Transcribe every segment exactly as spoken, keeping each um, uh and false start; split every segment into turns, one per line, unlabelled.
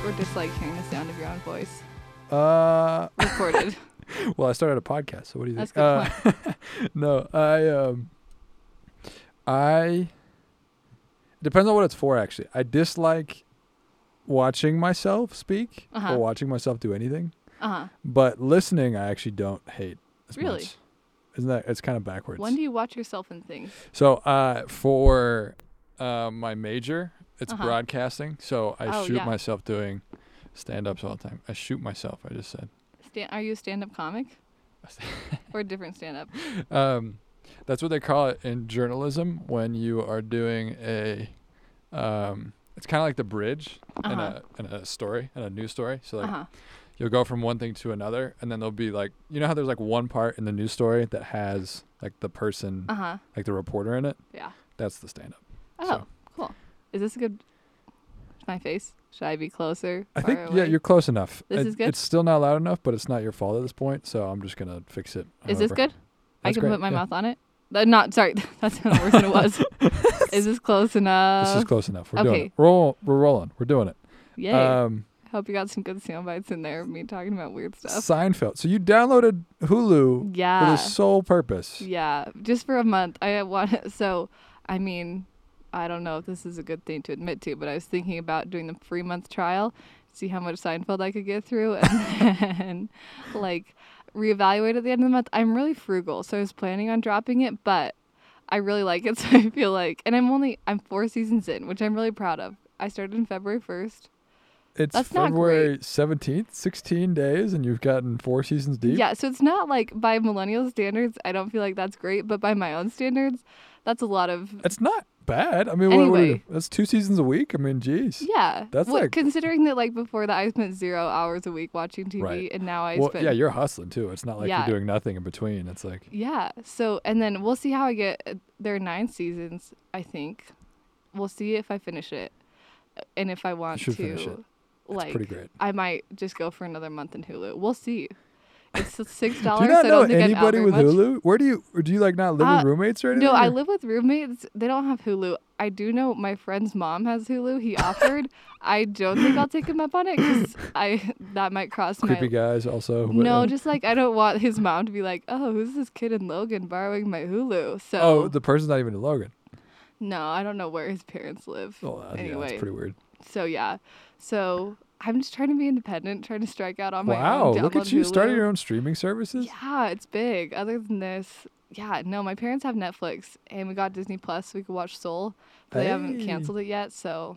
or dislike hearing the sound of your own voice?
Uh,
Recorded.
well, I started a podcast, so what do you
That's
think?
a good
uh, no, I um, I depends on what it's for. Actually, I dislike watching myself speak
Uh-huh.
or watching myself do anything.
Uh huh.
But listening, I actually don't hate as
Really?
much. Isn't that? It's kind of backwards.
When do you watch yourself in things?
So, uh, for uh, my major, it's
Uh-huh.
broadcasting. So I
Oh,
shoot
yeah.
myself doing stand-ups all the time. I shoot myself. I just said.
Stan- are you a stand-up comic? Or a different stand-up?
Um, that's what they call it in journalism when you are doing a. Um, it's kind of like the bridge in
Uh-huh.
a in a story, in a news story. So like.
Uh-huh.
You'll go from one thing to another, and then there'll be like, you know how there's like one part in the news story that has like the person,
Uh-huh.
like the reporter in it?
Yeah.
That's the stand-up.
Oh,
So-
cool. Is this a good... My face? Should I be closer?
I
Far
think, yeah,
away?
you're close enough.
This
It-
is good?
It's still not loud enough, but it's not your fault at this point, so I'm just going to fix it.
Is this
however.
good? I
That's
can
great,
put my
yeah.
mouth on it? Uh, not, sorry. That sounded worse than it was. Is this close enough?
This is close enough. We're doing
okay.
it. Roll, we're rolling. We're doing it.
Yay.
Um,
Hope you got some good sound bites in there of me talking about weird stuff.
Seinfeld. So you downloaded Hulu for
Yeah.
the sole purpose.
Yeah. Just for a month. I want so I mean, I don't know if this is a good thing to admit to, but I was thinking about doing the free month trial, see how much Seinfeld I could get through, and then like reevaluate at the end of the month. I'm really frugal, so I was planning on dropping it, but I really like it, so I feel like, and I'm only I'm four seasons in, which I'm really proud of. I started in February first.
It's
That's not
February seventeenth, sixteen days, and you've gotten four seasons deep.
Yeah, so it's not like by millennial standards, I don't feel like that's great, but by my own standards, that's a lot of
It's not bad. I mean, what, what do you
Anyway.
do? That's two seasons a week. I mean, geez.
yeah.
That's
What-
like-
considering that like before that I spent zero hours a week watching T V,
Right.
and now I
Well,
spend
yeah, you're hustling too. It's not like
Yeah.
you're doing nothing in between. It's like,
yeah. So and then we'll see how I get. uh, There are nine seasons, I think. We'll see if I finish it, uh, and if I want
should
to.
finish it. It's
Like,
pretty great.
I might just go for another month in Hulu. We'll see. It's six
Do
dollars.
you not
I
know
don't think I'm out
anybody
very
with
much.
Hulu? Where do you, or do you like not live
Uh,
with roommates or anything?
No, I
or-
live with roommates. They don't have Hulu. I do know my friend's mom has Hulu. He offered. I don't think I'll take him up on it because I that might cross
Creepy
my.
guys also. but,
No,
uh,
just like I don't want his mom to be like, oh, who's this kid in Logan borrowing my Hulu? So
Oh, the person's not even in Logan.
no, I don't know where his parents live.
Oh, uh, yeah,
anyway,
that's pretty weird.
so yeah, so I'm just trying to be independent, trying to strike out on my
Wow,
own.
look at
download
you
Hulu.
starting your own streaming services.
Yeah, it's big. Other than this, yeah, no, my parents have Netflix and we got Disney Plus so we could watch Soul. But they haven't
Hey.
canceled it yet, so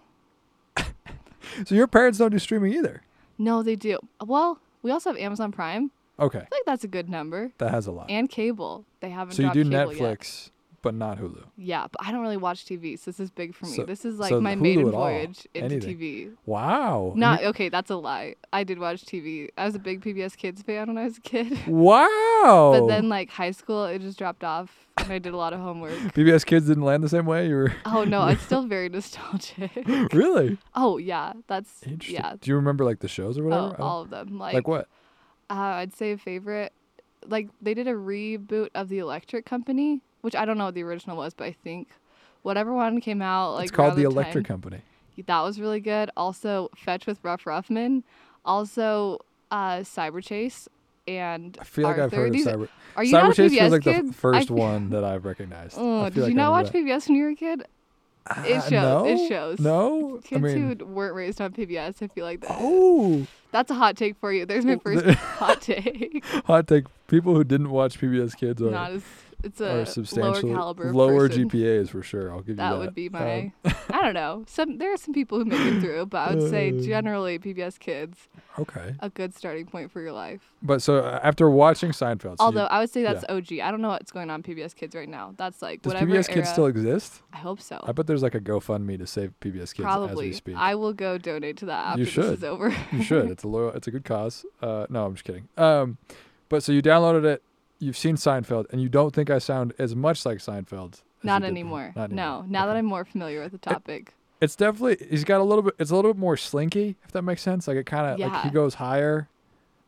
So your parents don't do streaming either.
no, they do. Well, we also have Amazon Prime.
Okay,
I feel like that's a good number.
that has a lot.
And cable. They haven't
So you
dropped
do
cable yet.
Netflix, but not Hulu.
Yeah, but I don't really watch T V, so this is big for me.
So-
this is like
so
my
Hulu
maiden
at all,
voyage into
anything.
T V.
Wow.
Not okay, that's a lie. I did watch T V. I was a big P B S Kids fan when I was a kid.
Wow.
But then like high school it just dropped off and I did a lot of homework.
P B S Kids didn't land the same way. You were
Oh no, it's still very nostalgic.
really
Oh yeah, that's
interesting.
yeah.
Do you remember like the shows or whatever?
Oh, all of them. Like,
like what?
Uh, I'd say a favorite. Like they did a reboot of the Electric Company, which I don't know what the original was, but I think whatever one came out like
it's called
around
the
the
Electric
time,
Company.
that was really good. Also, Fetch with Rough Ruffman. Also, uh, Cyber Chase and
I feel like
Arthur.
I've heard
These,
of Cyber.
Are you
Cyber
not a
Chase
P B S
feels like
kid?
the f- first
I-
one that I've recognized.
Oh,
I
did
feel like
you
I
not
remember
watch
that.
P B S when you were a kid? It
Uh,
shows.
No?
It shows.
No, I
Kids
mean,
who weren't raised on P B S, I feel like that.
oh,
That's a hot take for you. There's my
Oh,
first
the-
hot take.
hot take. People who didn't watch P B S Kids are,
Not as it's
are
a lower
substantially
caliber
lower
person.
G P As for sure. I'll give you
That
that.
would be
Um,
my. I don't know. Some there are some people who make it through, but I would say
Uh,
generally P B S Kids
okay,
a good starting point for your life.
but so uh, after watching Seinfeld, so
Although
you,
I would say that's
yeah.
O G. I don't know what's going on P B S Kids right now. That's like
does
whatever
P B S
era.
Kids still exist?
I hope so.
I bet there's like a GoFundMe to save P B S Kids as we
Probably.
speak.
I will go donate to that after
You
this
should.
is over.
You should. It's a loyal, it's a good cause. Uh, no, I'm just kidding. Um, but so you downloaded it, you've seen Seinfeld, and you don't think I sound as much like Seinfeld. as
Not
you did
anymore.
before. Not anymore.
No. Now that
Okay.
I'm more familiar with the topic.
It's definitely he's got a little bit. It's a little bit more slinky, if that makes sense. Like it kind of like he
Yeah.
goes higher,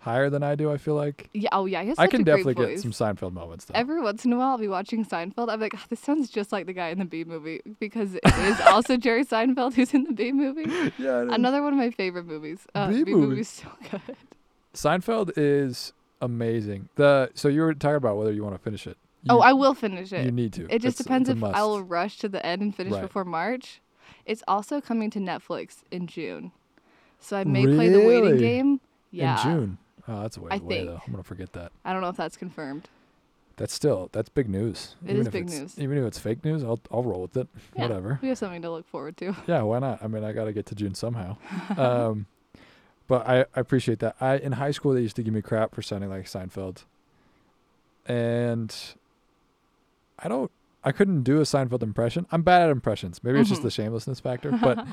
higher than I do. I feel like
Yeah. Oh yeah. He has
I
such
can
a great
definitely
voice.
get some Seinfeld moments though.
Every once in a while, I'll be watching Seinfeld. I'm like, oh, this sounds just like the guy in the Bee Movie because it is also Jerry Seinfeld who's in the Bee Movie.
Yeah, it is.
Another one of my favorite movies. Uh,
Bee
Bee
Movie.
Movie's so good.
Seinfeld is amazing. The so you were talking about whether you want to finish it. You,
Oh, I will finish
You
it.
need to.
It just
It's-
depends
it's a
if I will
must.
rush to the end and finish
Right.
before March. It's also coming to Netflix in June, so I may play the waiting
Really?
game. Yeah,
In June. Oh, that's a ways
I
away
think.
though. I'm gonna forget that.
I don't know if that's confirmed.
That's still that's big news.
It
Even
is
if
big
it's-
news.
Even if it's fake news, I'll I'll roll with it.
Yeah,
Whatever.
We have something to look forward to.
Yeah, why not? I mean, I got to get to June somehow. um, but I, I appreciate that. I in high school they used to give me crap for sounding like Seinfeld, and I don't. I couldn't do a Seinfeld impression. I'm bad at impressions. Maybe it's just
Mhm.
the shamelessness factor, but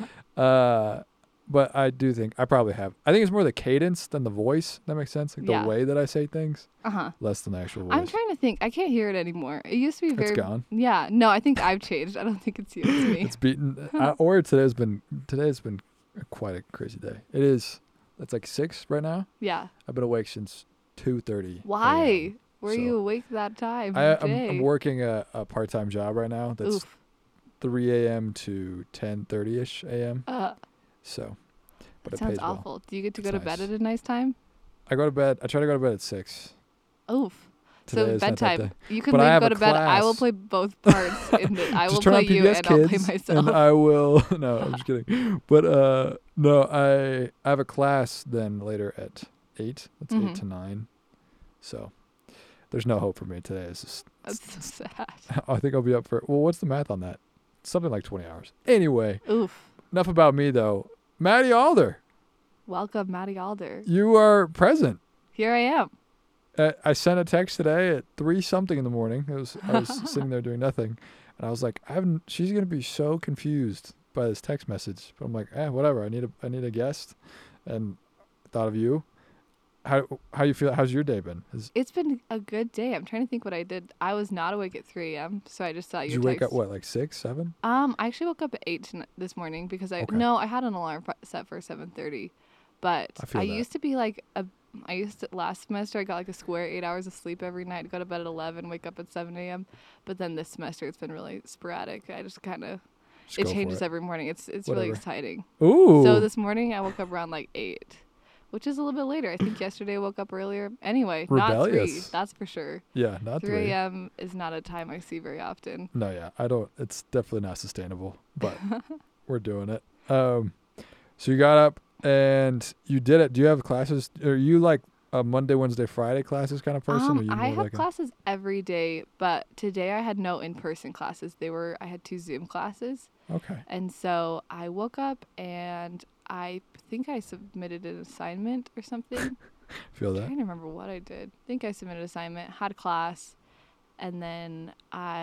uh, but I do think I probably have. I think it's more the cadence than the voice. That makes sense. Like
Yeah.
the way that I say things,
Uh huh.
less than the actual voice.
I'm trying to think. I can't hear it anymore. It used to be very.
It's gone.
Yeah. No, I think I've changed. I don't think it's you. It's me.
It's beaten. uh, or today's been today's been quite a crazy day. It is. It's like six right now.
Yeah.
I've been awake since two thirty.
Why? Were
So-
you awake that time?
I,
of
I'm,
day?
I'm working a, a part time job right now. That's
Oof.
three a.m. to ten thirty ish a.m.
Uh,
So, but
that
it
sounds
pays well.
awful. Do you get to
It's
go to bed
nice.
at a nice time?
I go to bed. I try to go to bed at six.
Oof.
Today
so
is not that
bedtime.
day.
You can
But I
leave,
have
go
a
to bed. I will
class.
play both parts. In the, I
Just
will
turn
play
on P B
you
S
and I'll play
Kids,
myself.
and I will. No, I'm just kidding. But uh, no, I I have a class then later at eight. That's
Mhm.
eight to nine. So, there's no hope for me today. It's just.
That's so sad.
I think I'll be up for. Well, what's the math on that? Something like twenty hours. Anyway,
Oof.
enough about me though. Maddie Alder,
Welcome, Maddie Alder.
you are present.
Here I am.
Uh, I sent a text today at three something in the morning. It was I was sitting there doing nothing, and I was like, I haven't. She's gonna be so confused by this text message. But I'm like, eh, whatever. I need a I need a guest, and thought of you. How how you feel? How's your day been? Is,
It's been a good day. I'm trying to think what I did. I was not awake at three a.m., so I just saw
did
your
you wake
text.
up what like six seven?
Um, I actually woke up at eight tonight, this morning because I
Okay.
no, I had an alarm pro- set for seven thirty, but
I feel
I
that.
used to be like a. I used to last semester. I got like a square eight hours of sleep every night. Go to bed at eleven, wake up at seven a.m. But then this semester it's been really sporadic. I just kind of
Just
it
go for
changes
it.
every morning. It's it's really
Whatever.
exciting.
Ooh.
So this morning I woke up around like eight, which is a little bit later. I think yesterday I woke up earlier. Anyway, not three.
Rebellious.
That's for sure.
yeah, not
three
three.
a.m. is not a time I see very often.
No, yeah, I don't. It's definitely not sustainable, but we're doing it. Um, so you got up and you did it. Do you have classes? Are you like a Monday, Wednesday, Friday classes kind of person?
Um,
or you
I
more
have
like a-
classes every day, but today I had no in-person classes. They were I had two Zoom classes,
okay.
and so I woke up and I think I submitted an assignment or something.
Feel
I'm
that?
trying to remember what I did. I think I submitted an assignment, had class, and then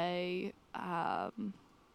I um,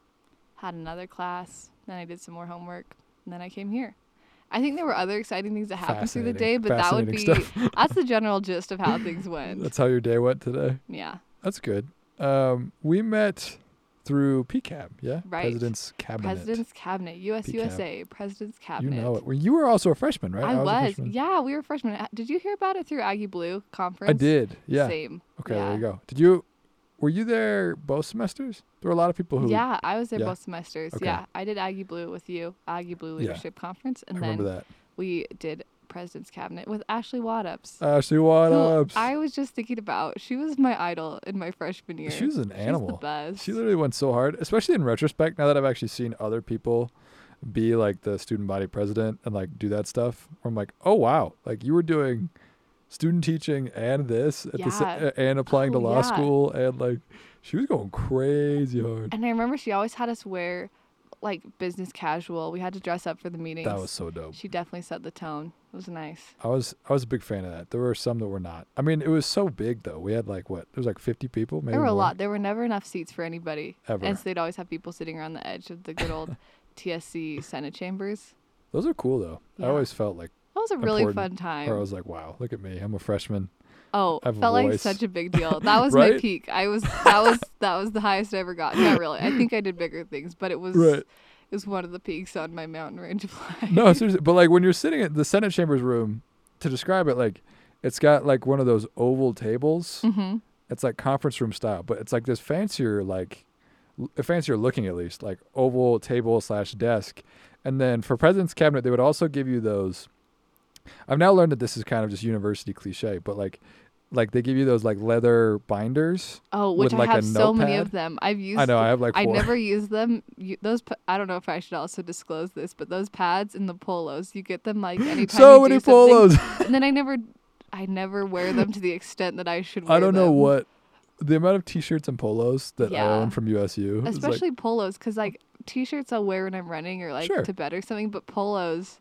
had another class. Then I did some more homework, and then I came here. I think there were other exciting things that happened through the day,
Fascinating.
but that would be
Fascinating
that's the general gist of how things went.
That's how your day went today.
Yeah.
That's good. Um, we met through P C A B, yeah,
Right.
President's Cabinet.
President's Cabinet, U S
P C A B.
U S A, President's
You
Cabinet.
know it. Well, you were also a freshman, right?
I,
a
was.
freshman.
Yeah, we were freshmen. Uh, Did you hear about it through Aggie Blue conference?
I did. Yeah.
Same.
Okay,
yeah.
there you go. Did you? Were you there both semesters? There were a lot of people who.
Yeah, I was there
Yeah.
both semesters.
Okay.
Yeah, I did Aggie Blue with you, Aggie Blue
Yeah.
Leadership Conference,
I
and
remember
then
that.
we did President's Cabinet with Ashley Wattups.
Ashley, what
who
up?
I was just thinking about. She was my idol in my freshman year.
She was an
She's
animal.
the best.
She literally went so hard, especially in retrospect. Now that I've actually seen other people be like the student body president and like do that stuff, I'm like, oh wow, like you were doing student teaching and this at the sa-
Yeah.
and applying to
Oh,
law
yeah.
school, and like she was going crazy hard.
And I remember she always had us wear like business casual. We had to dress up for the meetings.
That was so dope.
She definitely set the tone. It was nice.
I was I was a big fan of that. There were some that were not. I mean, it was so big though. We had like what? There was like fifty people, maybe
There were a
more,
lot. There were never enough seats for anybody.
ever.
And so they'd always have people sitting around the edge of the good old T S C Senate chambers.
Those are cool though. I
Yeah.
always felt like,
That was a really
Important.
fun time.
or I was like, wow, look at me. I'm a freshman.
Oh,
I have a
felt like
voice.
such a big deal. That was my
Right?
peak. I was that was that was the highest I ever got. Not really. I think I did bigger things, but it was
Right.
it was one of the peaks on my mountain range of life.
No, seriously. But like when you're sitting at the Senate chambers room, to describe it, like It's got like one of those oval tables.
Mm-hmm.
It's like conference room style, but it's like this fancier, like l- fancier looking at least, like oval table slash desk. And then for president's cabinet, they would also give you those. I've now learned that this is kind of just university cliche, but like, like they give you those like leather binders.
Oh, which
with,
I
like,
have
a
so many
notepad.
of them. I've used.
I know I have like
I
four.
never use them. You, those pa- I don't know if I should also disclose this, but those pads and the polos, you get them like anytime
so
you
many
do something.
polos.
And then I never, I never wear them to the extent that I should wear
I don't know
them.
what the amount of t-shirts and polos that I
Yeah.
own from U S U. is, like,
Especially polos, because like t-shirts I'll wear when I'm running or like
Sure.
to bed or something, but polos,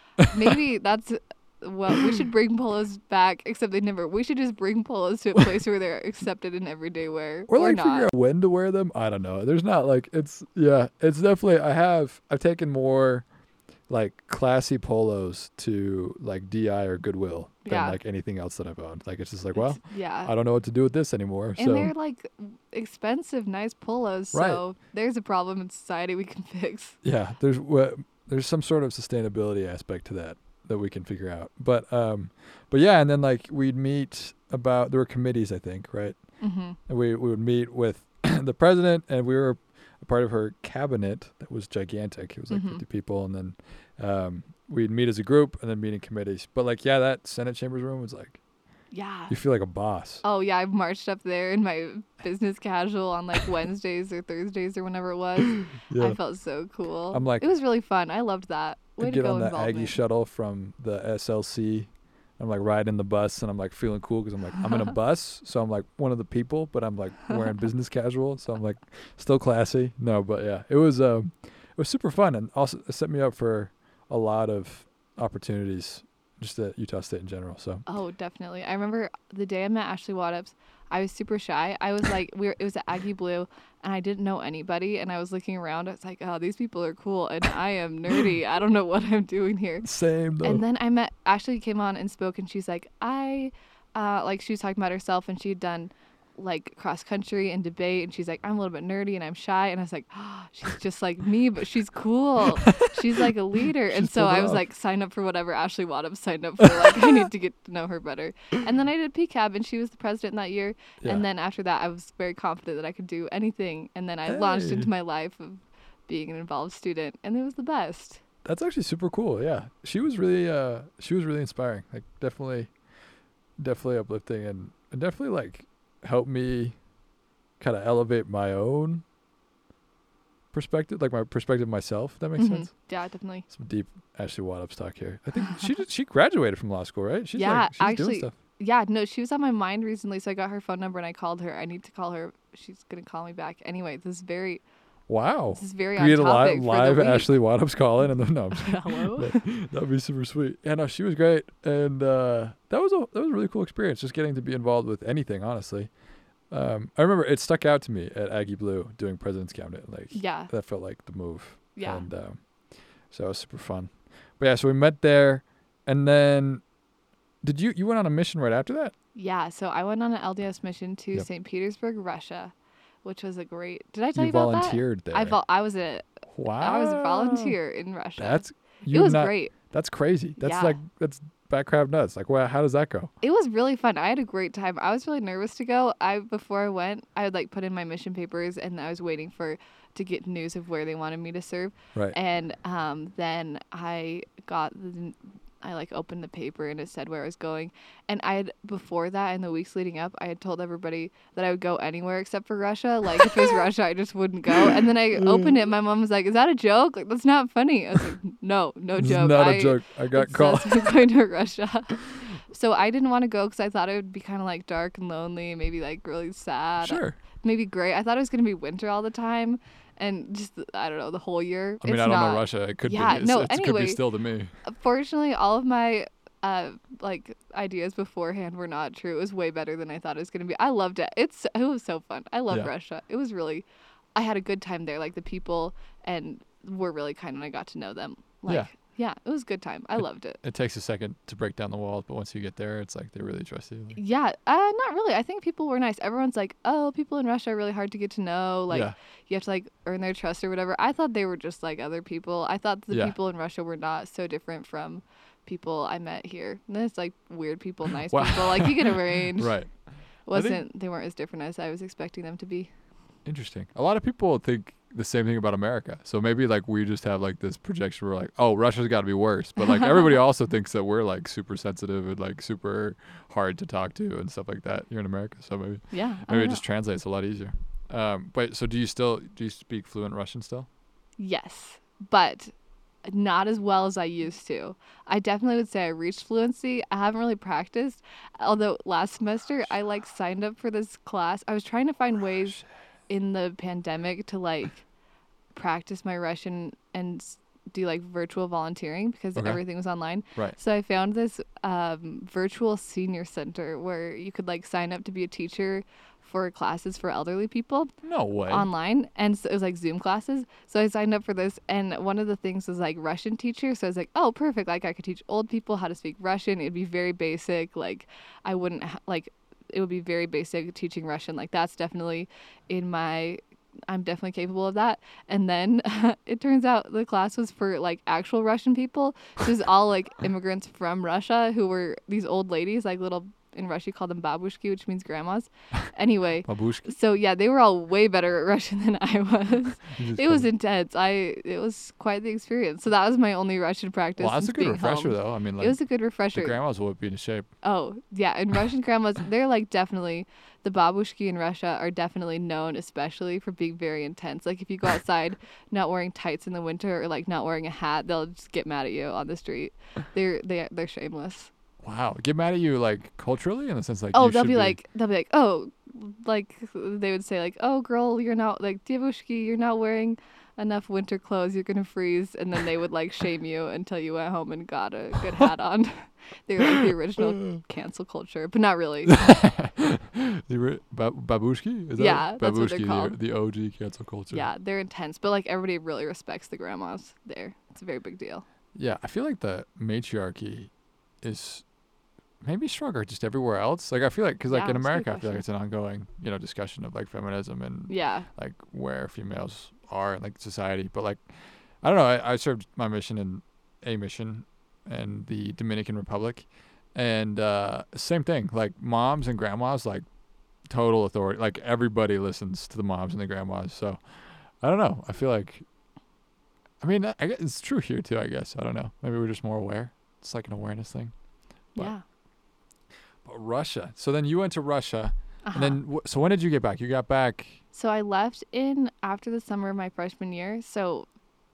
maybe that's. Well, we should bring polos back, except they never. We should just bring polos to a place where they're accepted in everyday wear.
or like
not.
figure out when to wear them. I don't know. There's not like it's yeah. It's definitely I have I've taken more like classy polos to like D I or Goodwill than
Yeah.
like anything else that I've owned. Like it's just like well,
It's- yeah.
I don't know what to do with this anymore.
And
so
they're like expensive, nice polos.
Right.
So there's a problem in society we can fix.
yeah, there's wha- there's some sort of sustainability aspect to that that we can figure out. But um, but yeah, and then like we'd meet about there were committees I think right.
Mm-hmm.
And we, we would meet with the president, and we were a part of her cabinet that was gigantic. It was like
Mhm.
fifty people, and then um, we'd meet as a group and then meet in committees. But like, yeah, that Senate chambers room was like,
Yeah.
you feel like a boss.
Oh yeah, I've marched up there in my business casual on like Wednesdays or Thursdays or whenever it was.
Yeah.
I felt so cool.
I'm like-
it was really fun. I loved that. Way
I
to
get
go
on the
involvement.
Aggie shuttle from the S L C. I'm like riding the bus, and I'm like feeling cool because I'm like I'm in a bus, so I'm like one of the people, but I'm like wearing business casual, so I'm like still classy. No, but yeah, it was um, it was super fun, and also it set me up for a lot of opportunities just at Utah State in general. So
Oh, definitely. I remember the day I met Ashley Waddups, I was super shy. I was like, we were, it was at Aggie Blue, and I didn't know anybody. And I was looking around. I was like, oh, these people are cool, and I am nerdy. I don't know what I'm doing here.
same though.
And then I met Ashley came on and spoke, and she's like, I, uh, like she was talking about herself, and she'd done like cross country and debate, and she's like, I'm a little bit nerdy and I'm shy, and I was like, oh, she's just like me, but she's cool. She's like a leader. And
She's
so
pulled it
I was
off.
like, sign up for whatever Ashley Waddup signed up for. Like, I need to get to know her better. And then I did P C A B, and she was the president that year.
Yeah.
And then after that, I was very confident that I could do anything. And then I launched
Hey.
into my life of being an involved student, and it was the best.
That's actually super cool. Yeah, she was really uh, she was really inspiring. Like definitely, definitely uplifting, and, and definitely like helped me kind of elevate my own perspective, like my perspective myself. If that makes
Mhm.
sense.
Yeah, definitely.
Some deep Ashley Waddups talk here. I think she did, she graduated from law school, right? She's
Yeah,
like, she's doing
actually-
stuff.
Yeah, no, she was on my mind recently, so I got her phone number and I called her. I need to call her. She's gonna call me back. Anyway, this is very,
Wow.
this is very
We
on
get a
topic
li-
for
live
the week.
Ashley Waddups call in, and then no, I'm just-
Hello.
that would be super sweet. Yeah, no, she was great, and uh, that was a that was a really cool experience. Just getting to be involved with anything, honestly. Um, I remember it stuck out to me at Aggie Blue doing President's Cabinet. Like
Yeah,
that felt like the move.
yeah.
And um, so it was super fun. But yeah, so we met there, and then did you you went on a mission right after that?
Yeah, so I went on an L D S mission to
Yep.
Saint Petersburg, Russia, which was a great. Did I tell you,
You
about
volunteered
that?
there.
I vol- I was a
Wow.
I was a volunteer in Russia.
That's
it
you
was
not,
great.
That's crazy. That's
Yeah.
like that's back crab nuts. Like, wow, how does that go?
It was really fun. I had a great time. I was really nervous to go. I before I went, I would like put in my mission papers, and I was waiting for to get news of where they wanted me to serve.
Right.
And um, then I got the, I like opened the paper and it said where I was going. And I had before that in the weeks leading up, I had told everybody that I would go anywhere except for Russia. Like if it was Russia, I just wouldn't go. And then I opened it. And my mom was like, "Is that a joke? Like that's not funny." I was like, "No, no
This
joke.
is not
I,
a joke. I got
it
caught.
says I'm going to Russia." So I didn't want to go because I thought it would be kind of like dark and lonely, maybe like really sad,
Sure.
maybe gray. I thought it was gonna be winter all the time, and just I don't know the whole year.
I mean,
It's
I don't
not.
know Russia. It could
Yeah,
be. It's,
no,
it could
anyway.
be still to me.
Fortunately, all of my uh like ideas beforehand were not true. It was way better than I thought it was gonna be. I loved it. It's it was so fun. I love
Yeah.
Russia. It was really, I had a good time there. Like the people and were really kind when I got to know them. Like
Yeah.
yeah, it was a good time. I loved it.
It takes a second to break down the walls, but once you get there, it's like they really trust you. Like,
Yeah, uh, not really. I think people were nice. Everyone's like, oh, people in Russia are really hard to get to know. Like,
yeah.
you have to like earn their trust or whatever. I thought they were just like other people. I thought the
Yeah.
people in Russia were not so different from people I met here. And there's like weird people, nice
Wow.
people. Like you can arrange.
Right.
Wasn't they weren't as different as I was expecting them to be.
Interesting. A lot of people think the same thing about America. So maybe like we just have like this projection where like, oh, Russia's got to be worse. But like everybody also thinks that we're like super sensitive and like super hard to talk to and stuff like that here in America. So maybe
Yeah. I
maybe it
don't
just translates a lot easier. Um, but so do you still do you speak fluent Russian still?
know. Yes, but not as well as I used to. I definitely would say I reached fluency. I haven't really practiced. Although last semester I like signed up for this class. I was trying to find ways in the pandemic to like practice my Russian and s- do like virtual volunteering because
Okay.
everything was online.
Right.
So I found this um, virtual senior center where you could like sign up to be a teacher for classes for elderly people
No way.
online, and so it was like Zoom classes. So I signed up for this, and one of the things was like Russian teacher. So I was like, oh, perfect! Like I could teach old people how to speak Russian. It'd be very basic. Like I wouldn't ha- like it would be very basic teaching Russian. Like that's definitely in my. I'm definitely capable of that. And then it turns out the class was for like actual Russian people. It was all like immigrants from Russia who were these old ladies, like little. In Russia, you call them babushki, which means grandmas. Anyway,
Babushka.
so yeah, they were all way better at Russian than I was.
You just
It was
call-
intense. I it was quite the experience. So that was my only Russian practice.
Well, that's
since
a good
being
refresher
home.
though. I mean, like
It was a good
the
refresher.
grandmas will be in shape.
Oh yeah, and Russian grandmas, they're like definitely the babushki in Russia are definitely known, especially for being very intense. Like if you go outside not wearing tights in the winter or like not wearing a hat, they'll just get mad at you on the street. They're they they're shameless.
Wow. Get mad at you like culturally in the sense like
Oh,
you
they'll
should
be like, they'll be like, oh, like they would say like, oh, girl, you're not like Devushki, you're not wearing enough winter clothes, you're gonna freeze, and then they would like shame you until you went home and got a good hat on. They're like the original cancel culture, but not really.
the ri- ba- babushki? Is that
Yeah,
it?
that's what they're
Babushki,
called.
The, the O G cancel culture.
Yeah, they're intense, but like everybody really respects the grandmas there. It's a very big deal.
Yeah, I feel like the matriarchy is maybe stronger just everywhere else. Like I feel like because like
Yeah,
in
that's a good
America, I feel like
question.
it's an ongoing you know discussion of like feminism and
Yeah.
like where females are in like society. But like I don't know. I, I served my mission in a mission in the Dominican Republic, and uh, same thing. Like moms and grandmas, like total authority. Like everybody listens to the moms and the grandmas. So I don't know. I feel like. I mean, I guess it's true here too. I guess I don't know. Maybe we're just more aware. It's like an awareness thing. But-
Yeah.
But Russia. So then you went to Russia,
Uh-huh.
and then wh- so when did you get back? You got back.
So I left in after the summer of my freshman year, so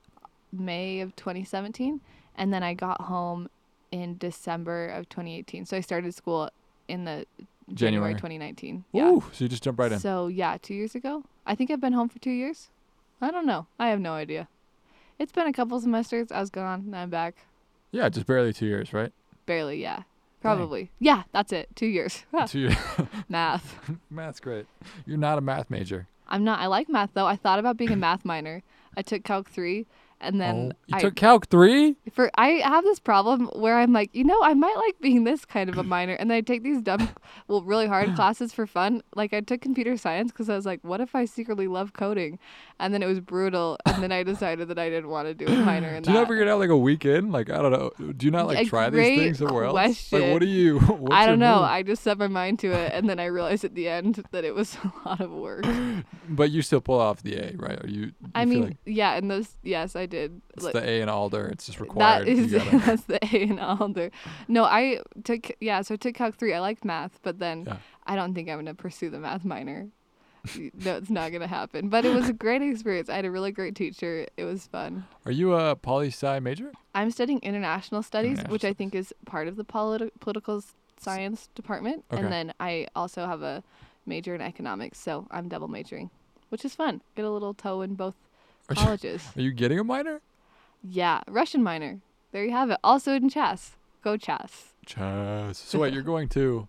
May of twenty seventeen, and then I got home in December of twenty eighteen. So I started school in the
January.
January twenty nineteen. Yeah.
Ooh, so you just jumped right in.
So yeah, two years ago. I think I've been home for two years. I don't know. I have no idea. It's been a couple semesters. I was gone. Now I'm back.
Yeah, just barely two years, right?
Barely, yeah. Probably. Yeah, that's it. Two years.
two years.
Math.
Math's great. You're not a math major.
I'm not. I like math though. I thought about being a math minor. I took Calc three, and then
oh, you
I
took Calc three?
for I have this problem where I'm like, you know, I might like being this kind of a minor, and then I take these dumb, well, really hard classes for fun. Like I took computer science because I was like, what if I secretly love coding? And then it was brutal, and then I decided that I didn't want to do a minor in
Do you
that.
not figure it out like a weekend? Like I don't know. Do you not like
A
try these
great
things somewhere else? Like
question.
what do you? What's
I
your
don't know.
move?
I just set my mind to it, and then I realized at the end that it was a lot of work.
But you still pull off the A, right? Or you? you
I
feel
mean,
like
yeah, and those, yes, I did.
it's
Like,
the A in Alder. It's just
that
required. You
is
gotta-
that's the A in Alder. No, I took yeah, so I took Calc three. I liked math, but then
Yeah.
I don't think I'm gonna pursue the math minor. No, it's not gonna happen. But it was a great experience. I had a really great teacher. It was fun.
Are you a poli sci major?
I'm studying international studies,
International
which I think is part of the politi- political s- science department,
Okay.
and then I also have a major in economics, so I'm double majoring, which is fun. Get a little toe in both
Are you,
colleges.
are you getting a minor?
Yeah, Russian minor. There you have it. Also in chess. Go chess.
Chess. So wait, you're going to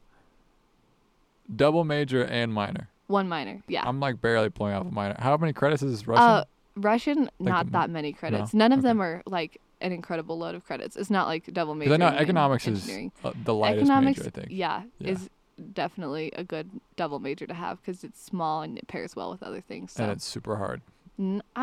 double major and minor.
One minor. Yeah.
I'm like barely pulling off a minor. How many credits is Russian?
Uh, Russian, not
the-
that many credits. None of them are like an incredible load of credits. It's not like double major.
Because I know economics is uh, the lightest
Economics,
major, I think.
yeah,
Yeah.
is definitely a good double major to have because it's small and it pairs well with other things. So
And it's super hard.
N- I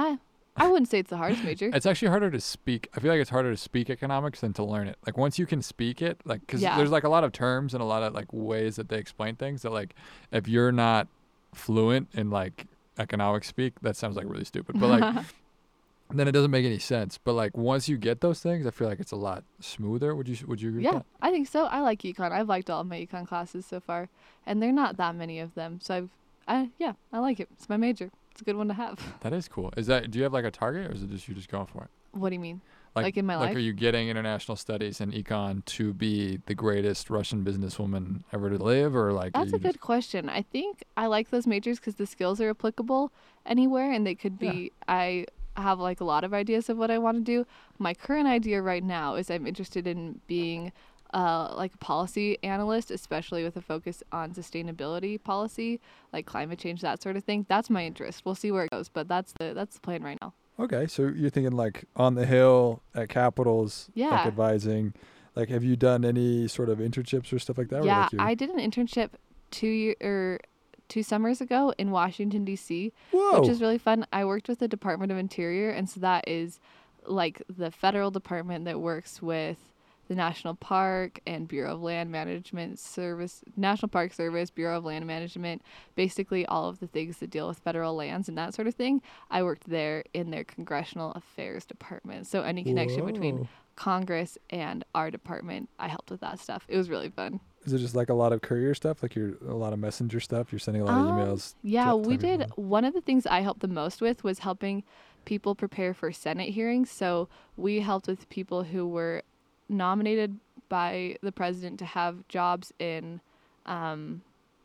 I wouldn't say it's the hardest major.
It's actually harder to speak. I feel like it's harder to speak economics than to learn it. Like once you can speak it, like because
Yeah.
there's like a lot of terms and a lot of like ways that they explain things that like if you're not fluent in like economics speak, that sounds like really stupid. But like then it doesn't make any sense. But like once you get those things, I feel like it's a lot smoother. Would you would you agree
Yeah,
with
I think so. I like econ. I've liked all of my econ classes so far, and they're not that many of them. So I've, I yeah, I like it. It's my major. It's a good one to have.
that? That is cool. Is that do you have like a target or is it just you just going for it?
What do you mean?
Like,
Like in my
like
life?
are you getting international studies and econ to be the greatest Russian businesswoman ever to live, or like are
That's
you
a good
just-
question. I think I like those majors because the skills are applicable anywhere, and they could
Yeah.
be. I have like a lot of ideas of what I want to do. My current idea right now is I'm interested in being uh, like a policy analyst, especially with a focus on sustainability policy, like climate change, that sort of thing. That's my interest. We'll see where it goes, but that's the that's the plan right now.
Okay, so you're thinking like on the Hill at Capitals, like
Yeah.
advising. Like, have you done any sort of internships or stuff like that? Or
Yeah,
like you're-
I did an internship two year or two summers ago in Washington D C,
Whoa.
which is really fun. I worked with the Department of Interior, and so that is like the federal department that works with the National Park and Bureau of Land Management Service, National Park Service, Bureau of Land Management, basically all of the things that deal with federal lands and that sort of thing. I worked there in their Congressional Affairs Department. So any connection between
Whoa.
Congress and our department, I helped with that stuff. It was really fun.
Is it just like a lot of courier stuff? Like you're a lot of messenger stuff? You're sending a lot of
Um,
emails?
Yeah,
T-
we
typing
did.
them.
One of the things I helped the most with was helping people prepare for Senate hearings. So we helped with people who were nominated by the president to have jobs in um,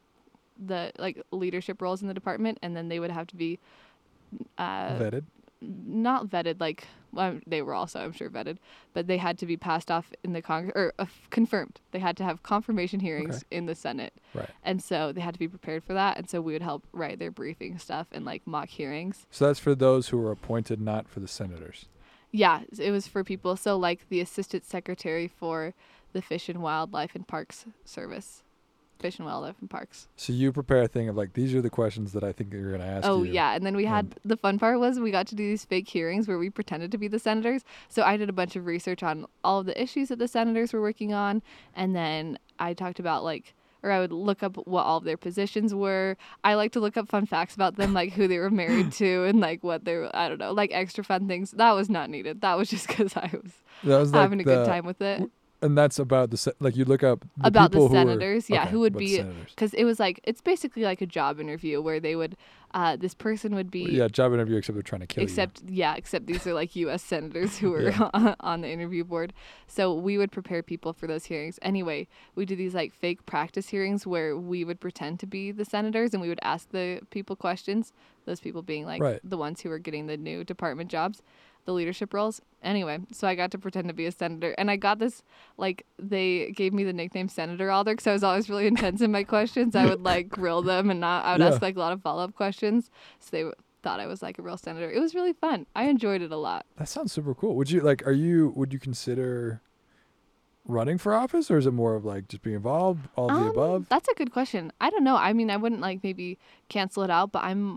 the like leadership roles in the department, and then they would have to be uh,
Vetted?
not vetted, like well, they were also, I'm sure, vetted, but they had to be passed off in the Congress or uh, confirmed. They had to have confirmation hearings
Okay.
in the Senate.
Right.
And so they had to be prepared for that. And so we would help write their briefing stuff and like mock hearings.
So that's for those who are appointed, not for the senators.
Yeah, it was for people. So like the assistant secretary for the Fish and Wildlife and Parks Service. Fish and Wildlife and Parks.
So you prepare a thing of like, these are the questions that I think you're going to ask
Oh,
you.
yeah. And then we had
and-
the fun part was we got to do these fake hearings where we pretended to be the senators. So I did a bunch of research on all of the issues that the senators were working on. And then I talked about like, or I would look up what all of their positions were. I like to look up fun facts about them, like who they were married to and like what they were, I don't know, like extra fun things. That was not needed. That was just because I was
That was like
having a
the,
good time with it.
And that's about the, se- like you look up the
About the
people who were-
senators, yeah,
okay,
who would
about the
be-
senators.
Because it was like, it's basically like a job interview where they would, uh, this person would be.
Yeah, job interview, except they're trying to kill
Except, yeah, except these are like U S senators who were
Yeah.
on the interview board. So we would prepare people for those hearings. Anyway, we did these like fake practice hearings where we would pretend to be the senators and we would ask the people questions, those people being like
Right.
the ones who were getting the new department jobs, the leadership roles. Anyway, so I got to pretend to be a senator. And I got this, like, they gave me the nickname Senator Alder because I was always really intense in my questions. I would like grill them and not, I would
Yeah.
ask like a lot of follow up questions. So they w- thought I was like a real senator. It was really fun. I enjoyed it a lot.
That sounds super cool. Would you like? Are you? Would you consider running for office, or is it more of like just being involved, all of the
Um,
above?
That's a good question. I don't know. I mean, I wouldn't like maybe cancel it out, but I'm,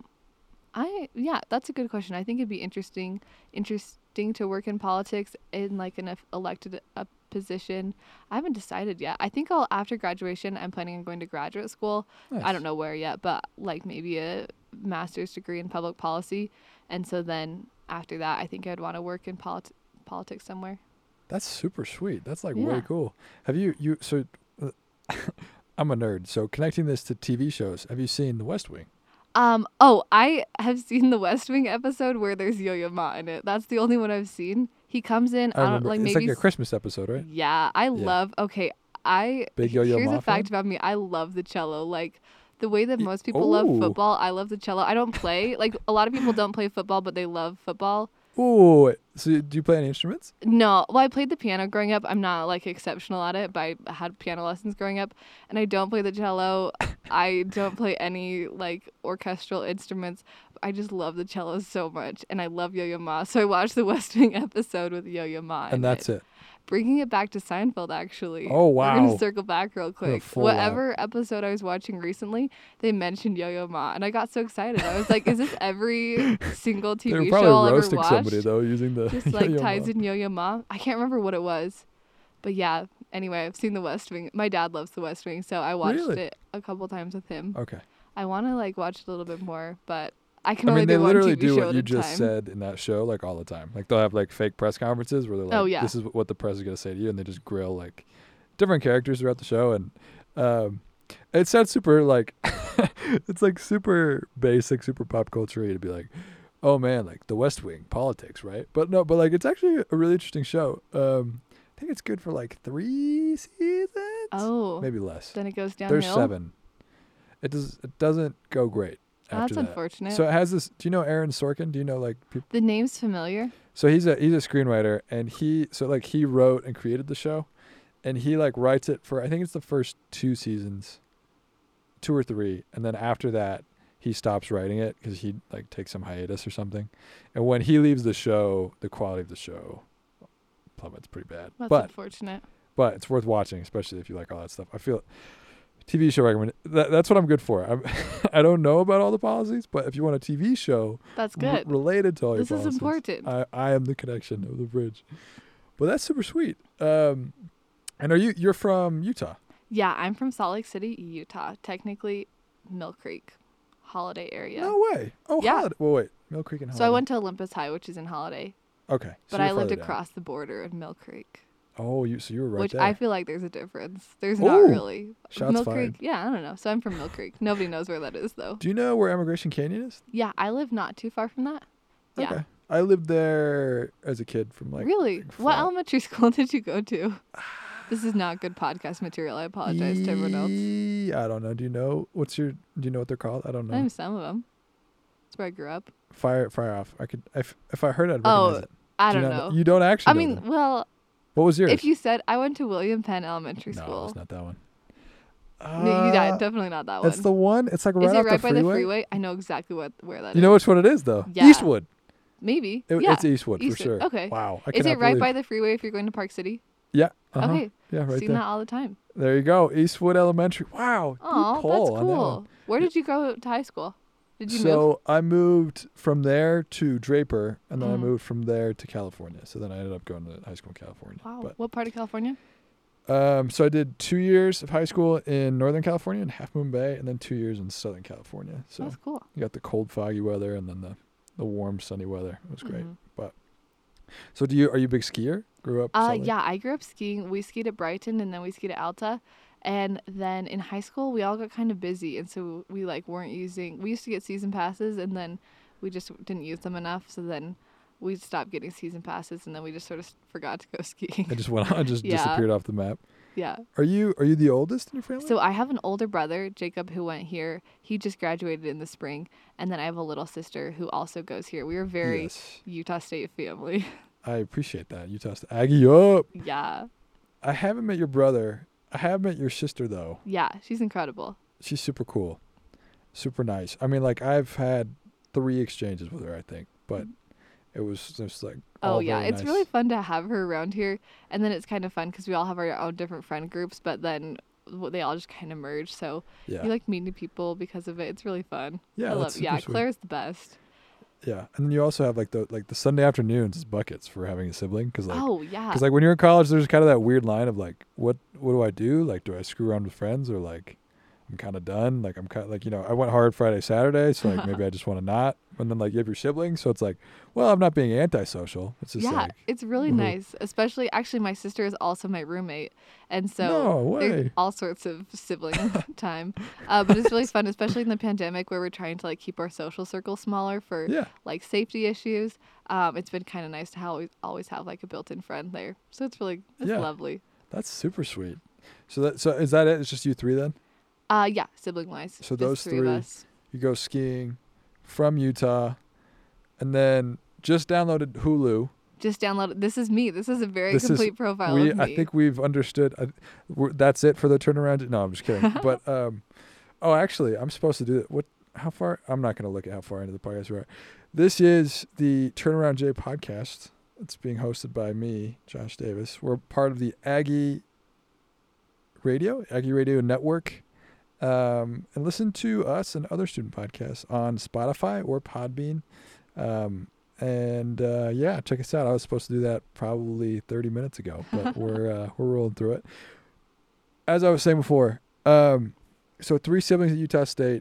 I yeah, that's a good question. I think it'd be interesting, interesting to work in politics in like an eff- elected a position. I haven't decided yet. I think I'll after graduation. I'm planning on going to graduate school. I
Nice.
don't know where yet, but like maybe a master's degree in public policy, and so then after that, I think I'd want to work in polit- politics somewhere.
That's super sweet. That's like
Yeah.
way cool. Have you you so? Uh, I'm a nerd, so connecting this to T V shows. Have you seen The West Wing?
Um. Oh, I have seen the West Wing episode where there's Yo-Yo Ma in it. That's the only one I've seen. He comes in. I,
I
don't
remember.
like
it's
maybe.
like a
s-
Christmas episode, right?
Yeah, I love. Okay, I.
Big Yo-Yo
Here's
Ma
a fact
fan?
about me. I love the cello. Like the way that
Y-
most people love
Ooh.
football. I love the cello. I don't play. Like a lot of people don't play football, but they love football.
Ooh. So do you play any instruments?
No, well, I played the piano growing up. I'm not like exceptional at it, but I had piano lessons growing up, and I don't play the cello. I don't play any like orchestral instruments. I just love the cello so much, and I love Yo-Yo Ma. So I watched the West Wing episode with Yo-Yo Ma.
And that's it.
bringing it back to Seinfeld, actually.
Oh,
We're
wow.
gonna circle back real quick.
full
Whatever episode I was watching recently, they mentioned Yo-Yo Ma, and I got so excited. I was like, "Is this every single T
They
V
were
show I'll
probably
ever
roasting
watch?"
somebody though, using the
Just like
Yo-Yo
ties
Ma.
in Yo-Yo Ma. I can't remember what it was, but yeah. Anyway, I've seen The West Wing. My dad loves The West Wing, so I watched
Really?
it a couple times with him.
Okay.
I want to like watch it a little bit more, but I can
I
only
mean, they
do one
literally
T V
do
show
what
at
you
a
just
time.
said in that show, like all the time. Like they'll have like fake press conferences where they're like,
Oh, yeah.
"This is what the press is gonna say to you," and they just grill like different characters throughout the show, and um, it sounds super like it's like super basic, super pop culture to be like, "Oh man, like The West Wing, politics, right?" But no, but like it's actually a really interesting show. Um, I think it's good for like three seasons,
Oh,
maybe less.
then it goes downhill.
There's seven. It does. It doesn't go great.
Oh,
After
that's
that.
unfortunate.
So it has this. Do you know Aaron Sorkin? Do you know like people?
The name's familiar.
So he's a he's a screenwriter, and he so like he wrote and created the show, and he like writes it for I think it's the first two seasons, two or three, and then after that he stops writing it because he like takes some hiatus or something, and when he leaves the show, the quality of the show plummets pretty bad.
That's
but
unfortunate.
but it's worth watching, especially if you like all that stuff. I feel T V show recommend that, that's what I'm good for. I'm I don't know about all the policies, but if you want a T V show
That's
r-
good.
related to all
This
your
is
policies,
important.
I, I am the connection of the bridge. But that's super sweet. Um, and are you you're from Utah?
Yeah, I'm from Salt Lake City, Utah. Technically, Mill Creek, Holiday area.
No way. Oh,
Yeah.
Holiday. Well, wait, Mill Creek and
so
Holiday.
I went to Olympus High, which is in Holiday,
Okay, so
but I
you're
lived
farther down.
across the border in Mill Creek,
Oh, you so you were right
which
there.
I feel like there's a difference. There's not
Ooh,
really.
shots
Mill
fired.
Creek, yeah, I don't know. So I'm from Mill Creek. Nobody knows where that is though.
Do you know where Emigration Canyon is?
Yeah, I live not too far from that. Yeah.
Okay. I lived there as a kid from like
Really?
like
What
five-
elementary school did you go to? This is not good podcast material. I apologize to everyone else.
E- I don't know. Do you know what's your? Do you know what they're called? I don't know.
I know some of them. That's where I grew up.
Fire, fire off. I could if if I heard it, I'd
Oh,
recognize it.
I
Do
don't
you not
know.
You don't actually.
I
know
mean,
them.
well,
What was yours?
if you said I went to William Penn Elementary
no,
School.
it's not that one.
No, you died.
Uh,
Definitely not that one.
It's the one. It's like right
is it
off
right
the
by
freeway.
the freeway? I know exactly what where that is.
You know which one it is though.
Yeah.
Eastwood.
Maybe.
It,
yeah.
It's Eastwood,
Eastwood.
for sure.
Okay.
Wow. I
Is
cannot
it right
believe-
by the freeway if you're going to Park City?
Yeah. Uh-huh.
Okay.
Yeah, right
Seen
there.
that all the time.
There you go. Eastwood Elementary. Wow.
Oh,
good pull
that's
on that one.
cool. Where did you go to high school? Did you move?
So I moved from there to Draper, and then I
Mm.
moved from there to California. So then I ended up going to high school in California.
Wow.
But
What part of California?
Um, so I did two years of high school in Northern California in Half Moon Bay, and then two years in Southern California. So
That's cool.
you got the cold, foggy weather, and then the, the warm, sunny weather. It was great.
Mhm.
So do you are you a big skier? Grew up?
Uh,
Salt Lake?
yeah, I grew up skiing. We skied at Brighton and then we skied at Alta. And then in high school, we all got kind of busy. And so we like weren't using, we used to get season passes and then we just didn't use them enough. So then we stopped getting season passes and then we just sort of forgot to go skiing.
It just went on, just
Yeah.
disappeared off the map.
Yeah.
Are you are you the oldest in your family?
So I have an older brother, Jacob, who went here. He just graduated in the spring. And then I have a little sister who also goes here. We are very
Yes.
Utah State family.
I appreciate that. Utah State. Aggie up.
Yeah.
I haven't met your brother. I have met your sister though.
Yeah. She's incredible.
She's super cool. Super nice. I mean, like I've had three exchanges with her, I think, but it was just like
Oh
all
yeah,
very
it's
nice.
really fun to have her around here, and then it's kind of fun because we all have our own different friend groups, but then w- they all just kind of merge. So
Yeah.
you like meeting people because of it. It's really fun.
Yeah,
I love.
that's
it. Yeah,
super sweet.
Claire's the best.
Yeah, and then you also have like the like the Sunday afternoons is buckets for having a sibling because like
oh yeah.
because like when you're in college, there's kind of that weird line of like what what do I do? Like, do I screw around with friends or like I'm kind of done? Like I'm kind of like you know I went hard Friday Saturday, so like maybe I just want to not. And then like you have your siblings, so it's like well I'm not being antisocial. It's just
yeah,
like
it's really
Mhm.
nice. Especially, actually, my sister is also my roommate, and so
No
there's
way.
all sorts of sibling time. Uh, but it's really fun, especially in the pandemic where we're trying to like keep our social circle smaller for
yeah.
like safety issues. Um, it's been kind of nice to always always have like a built-in friend there. So it's really it's
Yeah.
lovely.
That's super sweet. So that so is that it? It's just you three then?
Uh, yeah, sibling wise.
So
just
those
three, of
three.
us.
You go skiing from Utah, and then just downloaded Hulu.
Just download. This is me. This is a very
This is-
complete profile
we
of me.
I think we've understood. I, we're, that's it for the turnaround. No, I'm just kidding. but um, oh, actually, I'm supposed to do it. What? How far? I'm not going to look at how far into the podcast we are. This is the Turnaround J podcast. It's being hosted by me, Josh Davis. We're part of the Aggie Radio, Aggie Radio Network. Um, and listen to us and other student podcasts on Spotify or Podbean. Um, and uh, yeah, check us out. I was supposed to do that probably thirty minutes ago, but we're uh, we're rolling through it. As I was saying before, um, so three siblings at Utah State.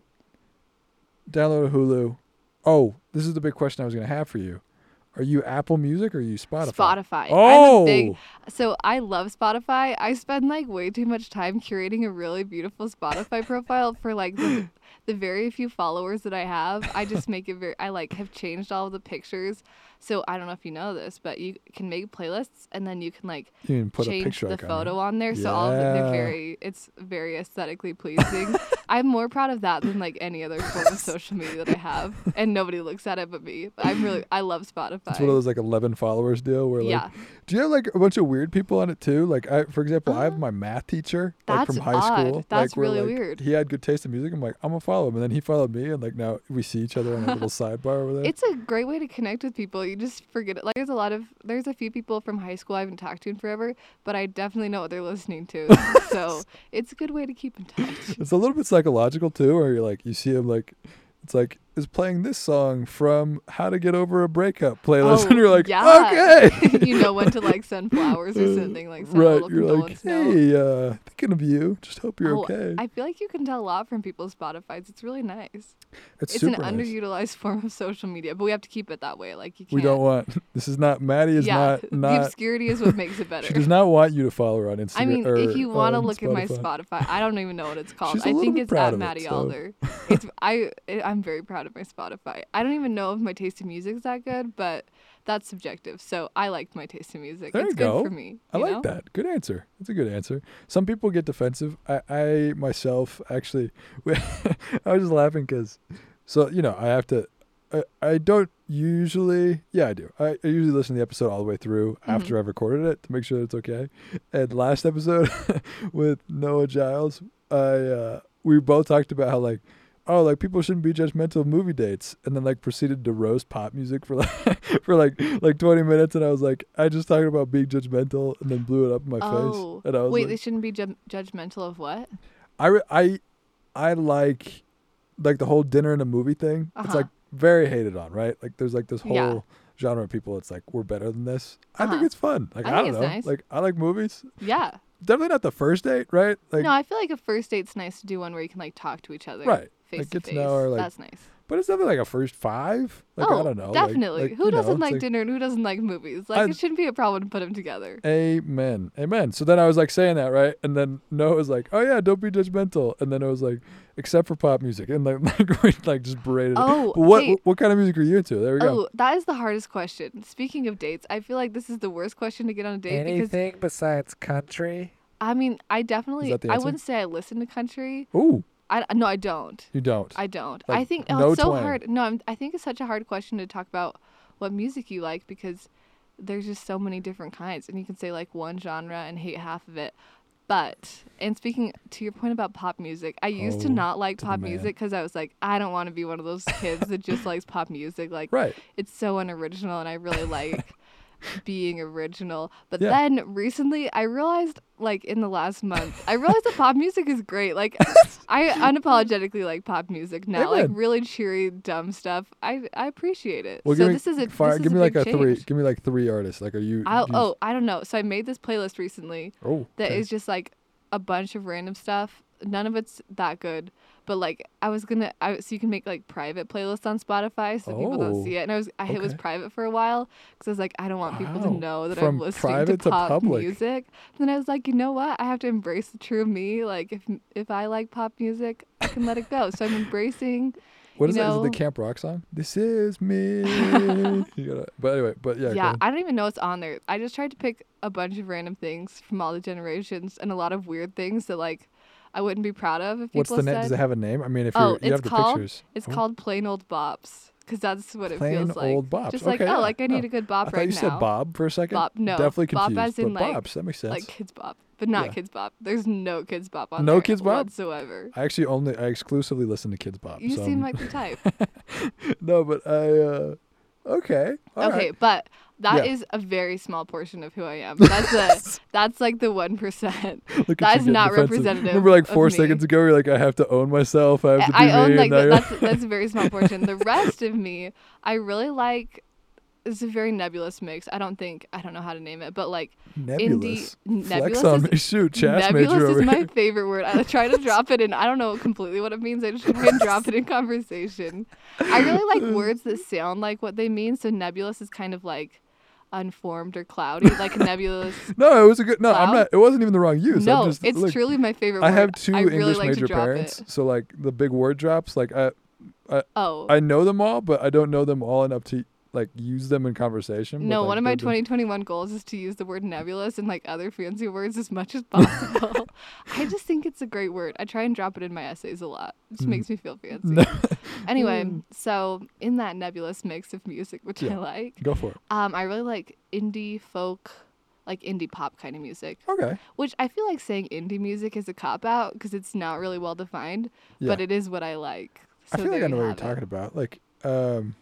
Download Hulu. Oh, this is the big question I was going to have for you. Are you Apple Music or are you Spotify?
Spotify.
Oh!
I'm a big, so I love Spotify. I spend like way too much time curating a really beautiful Spotify profile for like the, the very few followers that I have. I just make it very, I like have changed all of the pictures. So I don't know if you know this, but you can make playlists and then you can like
you can put a
change
picture
the
icon
photo
on,
on there.
yeah.
So all of it, they're very, it's very aesthetically pleasing. I'm more proud of that than like any other form of social media that I have. And nobody looks at it but me. But I'm really, I love Spotify.
It's one of those like eleven followers deal where like,
yeah.
do you have like a bunch of weird people on it too? Like I, for example,
Uh,
I have my math teacher like
that's
from high
odd.
school.
That's
like, where,
really
like,
weird.
He had good taste in music. I'm like, I'm gonna follow him, and then he followed me, and like now we see each other on a little sidebar over there.
It's a great way to connect with people. You just forget it. Like there's a lot of there's a few people from high school I haven't talked to in forever, but I definitely know what they're listening to. So it's a good way to keep in touch.
It's a little bit psychological too, where you're like, you see him like, it's like is playing this song from How to Get Over a Breakup playlist,
Oh,
and you're like,
yeah.
okay.
You know when to like send flowers or something like send a
right,
little
you're like,
condolence note.
hey, uh, thinking of you. Just hope you're
Oh,
okay.
I feel like you can tell a lot from people's Spotifys. It's really nice.
It's,
It's an
super nice.
underutilized form of social media, but we have to keep it that way. Like you can't.
We don't want. This is not. Maddie is
yeah,
not.
the
Not.
obscurity is what makes it better.
She does not want you to follow her on Instagram.
I mean,
or
if you want to
on
look at my
Spotify.
Spotify, I don't even know what it's called.
She's a
I
little
think
bit
it's
proud
at
of it,
Maddie
so.
Alder. It's I I'm very proud of my Spotify. I don't even know if my taste in music is that good, but that's subjective. So I like my taste in music.
There
it's
you
good
go.
for me.
I
you
like
know?
that. Good answer. That's a good answer. Some people get defensive. I, I myself actually, I was just laughing because, so you know, I have to. I, I don't usually. Yeah, I do. I, I usually listen to the episode all the way through
Mm-hmm.
after I've recorded it to make sure it's okay. And last episode with Noah Giles, I uh, we both talked about how like. Oh, like people shouldn't be judgmental of movie dates, and then like proceeded to roast pop music for like for like like twenty minutes, and I was like, I just talked about being judgmental, and then blew it up in my
Oh,
face, and I was
wait,
like,
they shouldn't be ju- judgmental of what?
I re- I I like like the whole dinner and a movie thing. It's
Uh-huh.
like very hated on, right? Like there's like this whole
Yeah.
genre of people. It's like we're better than this. I think
Uh-huh.
it's fun. Like
I
I,
think
don't
it's
know.
nice.
Like I like movies.
Yeah.
Definitely not the first date, right? Like
No, I feel like a first date's nice to do one where you can like talk to each other.
Right.
Face
Like,
to
get to
face.
know her, like,
That's nice.
but it's definitely like a first five. Like
oh,
I don't know. like-
definitely.
like,
who
you know,
doesn't
it's
like dinner and who doesn't like movies? Like
I-
it shouldn't be a problem to put them together.
Amen. Amen. So then I was like saying that, right? And then Noah was like, oh yeah, don't be judgmental. And then it was like, except for pop music. And like, like we like just berated it.
Oh,
But what,
hey.
what kind of music are you into? There we go.
Oh, that is the hardest question. Speaking of dates, I feel like this is the worst question to get on a date because
Anything besides country?
I mean, I definitely
that the
I
answer?
wouldn't say I listen to country.
Ooh,
I no, I don't.
you don't.
I don't.
Like,
I think oh,
no
it's so
twang.
hard. No, I'm, I think it's such a hard question to talk about what music you like because there's just so many different kinds, and you can say like one genre and hate half of it. But and speaking to your point about pop music, I used to
Oh,
not like
to the
pop
man.
music because I was like, I don't want to be one of those kids that just likes pop music. Like
Right.
it's so unoriginal, and I really like being original. But
Yeah.
then recently I realized like in the last month I realized that pop music is great. Like I unapologetically like pop music now. Like
Amen.
really cheery dumb stuff. I I appreciate it.
Well,
so
give me,
this is a
fire,
this is
give
a
me like
big
a three.
change.
Give me like three artists. Like, are you?
I'll,
do you-
oh, I don't know. So I made this playlist recently
oh.
that
okay.
is just like a bunch of random stuff. None of it's that good, but like I was gonna, I, so you can make like private playlists on Spotify so people don't
Oh,
see it. And I was, I, it was
okay.
private for a while because I was like, I don't want people to
Wow.
know that
From
I'm listening to
private to
pop
public.
music. Then I was like, you know what? I have to embrace the true me. Like if if I like pop music, I can let it go. So I'm embracing.
What
you
is that? Is it
know-
the Camp Rock song? This is me. you gotta, but anyway, but yeah. go
Yeah,
on.
I don't even know what's on there. I just tried to pick a bunch of random things from all the generations and a lot of weird things that like I wouldn't be proud of if
What's
people
the
said.
name? Does it have a name? I mean, if
Oh,
you're, you
it's
have the
called-
pictures.
It's
Oh.
called Plain Old Bops because that's what it
Plain
feels like.
Old Bops.
Just like
Okay,
oh,
yeah,
like I need
yeah.
a good
I
bop
thought
right
you
now.
said Bob for a second.
Bop, no.
Definitely
Bop
confused.
as in,
but
like-
Bops, that makes sense.
Like Kids Bop, but not
Yeah.
Kids Bop. There's no Kids Bop on
No
there
Kids Bop?
whatsoever.
I actually only, I exclusively listen to Kids Bop.
You
so
seem
I'm-
like the type.
no, but I, uh, okay. all
okay,
right.
but That
Yeah.
is a very small portion of who I am. That's a that's like the one percent.
Look
That
at
is
you getting
not
defensive.
representative.
Remember, like
of
four
me.
seconds ago, you're like, I have to own myself. I have to be
I own
me.
like
and
the,
now
that's that's a very small portion. The rest of me, I really like. It's a very nebulous mix. I don't think I don't know how to name it, but like
nebulous.
indie
Flex
nebulous
on
is,
me. Shoot, chess
nebulous
major
is
over
my
here.
favorite word. I try to drop it in. I don't know completely what it means. I just try and drop it in conversation. I really like words that sound like what they mean. So nebulous is kind of like unformed or cloudy, like nebulous.
No, it was a good. No, I'm
Cloud?
not. It wasn't even the wrong use.
no,
I'm just,
it's
look,
truly my favorite
I
word.
have two
I really
English
like
major
to drop
parents,
it.
so like the big word drops, like I,
Oh.
I know them all, but I don't know them all enough to like use them in conversation. but,
No,
like,
one of my
they're the-
twenty twenty-one goals is to use the word nebulous and like other fancy words as much as possible. I just think it's a great word. I try and drop it in my essays a lot. It just
Mm.
makes me feel fancy.
No.
Anyway,
Mm.
so in that nebulous mix of music, which I
Yeah.
like,
Go for it.
um, I really like indie folk, like indie pop kind of music,
Okay.
which I feel like saying indie music is a cop out because it's not really well defined,
Yeah.
but it is what I like. So
I feel like
there
I know
you
what you're
have it.
talking about. Like, um,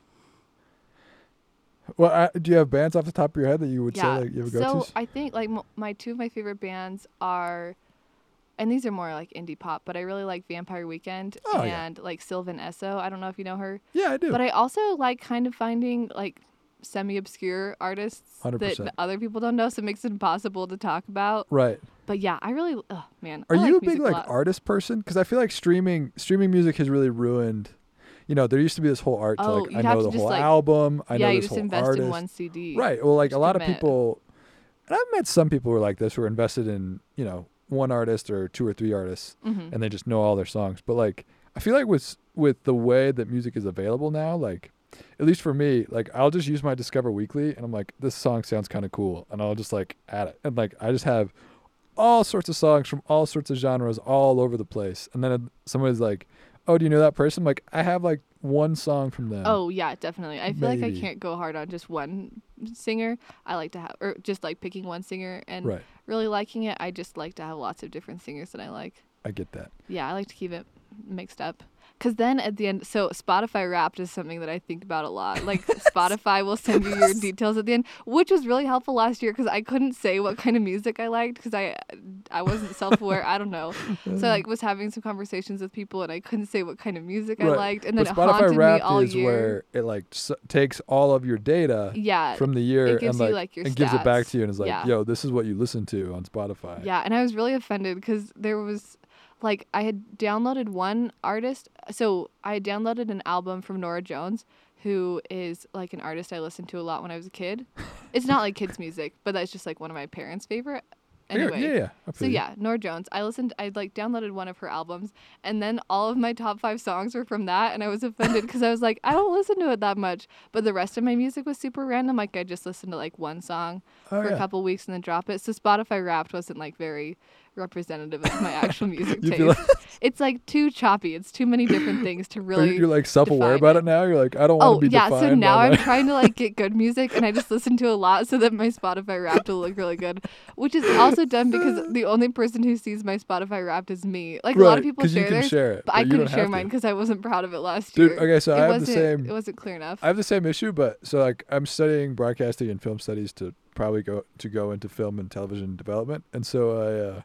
well, I, do you have bands off the top of your head that you would
Yeah.
say like you have a
So
go-tos?
I think like m- my two of my favorite bands are, and these are more like indie pop, but I really like Vampire Weekend
Oh, yeah.
and like Sylvan Esso. I don't know if you know her,
Yeah, I do.
but I also like kind of finding like semi-obscure artists
one hundred
that
percent.
other people don't know, so it makes it impossible to talk about.
Right.
But yeah, I really, oh man,
Are
I
you
like
a big
music
like
lot.
artist person? Because I feel like streaming streaming music has really ruined. You know, there used to be this whole art to
Oh,
like I
you'd have
know
to
the
just,
whole
like-
album. I
yeah,
know
you
this
just
whole
invest
artist.
in one C D.
Right. Well, like a
Just
lot of
commit.
people, and I've met some people who are like this, who are invested in you know one artist or two or three artists,
Mm-hmm.
and they just know all their songs. But like, I feel like with with the way that music is available now, like at least for me, like I'll just use my Discover Weekly, and I'm like, this song sounds kind of cool, and I'll just like add it, and like I just have all sorts of songs from all sorts of genres all over the place. And then somebody's like, oh, do you know that person? I'm like, I have like one song from them.
Oh yeah, definitely. I feel like I
Maybe.
can't go hard on just one singer. I like to have, or just like picking one singer and
Right.
really liking it. I just like to have lots of different singers that I like.
I get that.
Yeah, I like to keep it mixed up. Because then at the end, so Spotify Wrapped is something that I think about a lot. Like Spotify will send you your details at the end, which was really helpful last year because I couldn't say what kind of music I liked because I I wasn't self-aware. I don't know. So I like was having some conversations with people and I couldn't say what kind of music I
Right.
liked, and then
But
it haunted
Spotify
me
Wrapped
all
is
year.
where it like s- takes all of your data
yeah,
from the year
it gives
and
you,
like,
like, your
and gives it back
stats.
to you and is like,
Yeah.
yo, this is what you listen to on Spotify.
Yeah, and I was really offended because there was, like, I had downloaded one artist. So I had downloaded an album from Nora Jones, who is, like, an artist I listened to a lot when I was a kid. It's not, like, kids' music, but that's just, like, one of my parents' favorite.
Yeah,
Anyway.
yeah, yeah. I
So
feel you.
yeah, Nora Jones. I listened. I like downloaded one of her albums, and then all of my top five songs were from that, and I was offended because I was like, I don't listen to it that much. But the rest of my music was super random. Like I just listened to like one song
Oh,
for
yeah.
a couple weeks and then drop it. So Spotify Wrapped wasn't like very representative of my actual music
You
taste.
feel like-
It's like too choppy. It's too many different things to
Are you-
really.
you're like self-aware
define
about
it.
it now. You're like, I don't want
Oh
to be
yeah,
defined.
so now
by
I'm
my-
trying to like get good music, and I just listen to a lot so that my Spotify Wrapped will look really good, which is also done because the only person who sees my Spotify Wrapped is me. Like a lot
Right,
of people
'cause you
share
can
theirs,
share it,
but
but
I
you
couldn't
don't
share
have to.
mine because I wasn't proud of it last
Dude,
year.
okay, so
it
I have the
wasn't,
same.
It wasn't clear enough.
I have the same issue, but so like I'm studying broadcasting and film studies to probably go to go into film and television development, and so I, uh,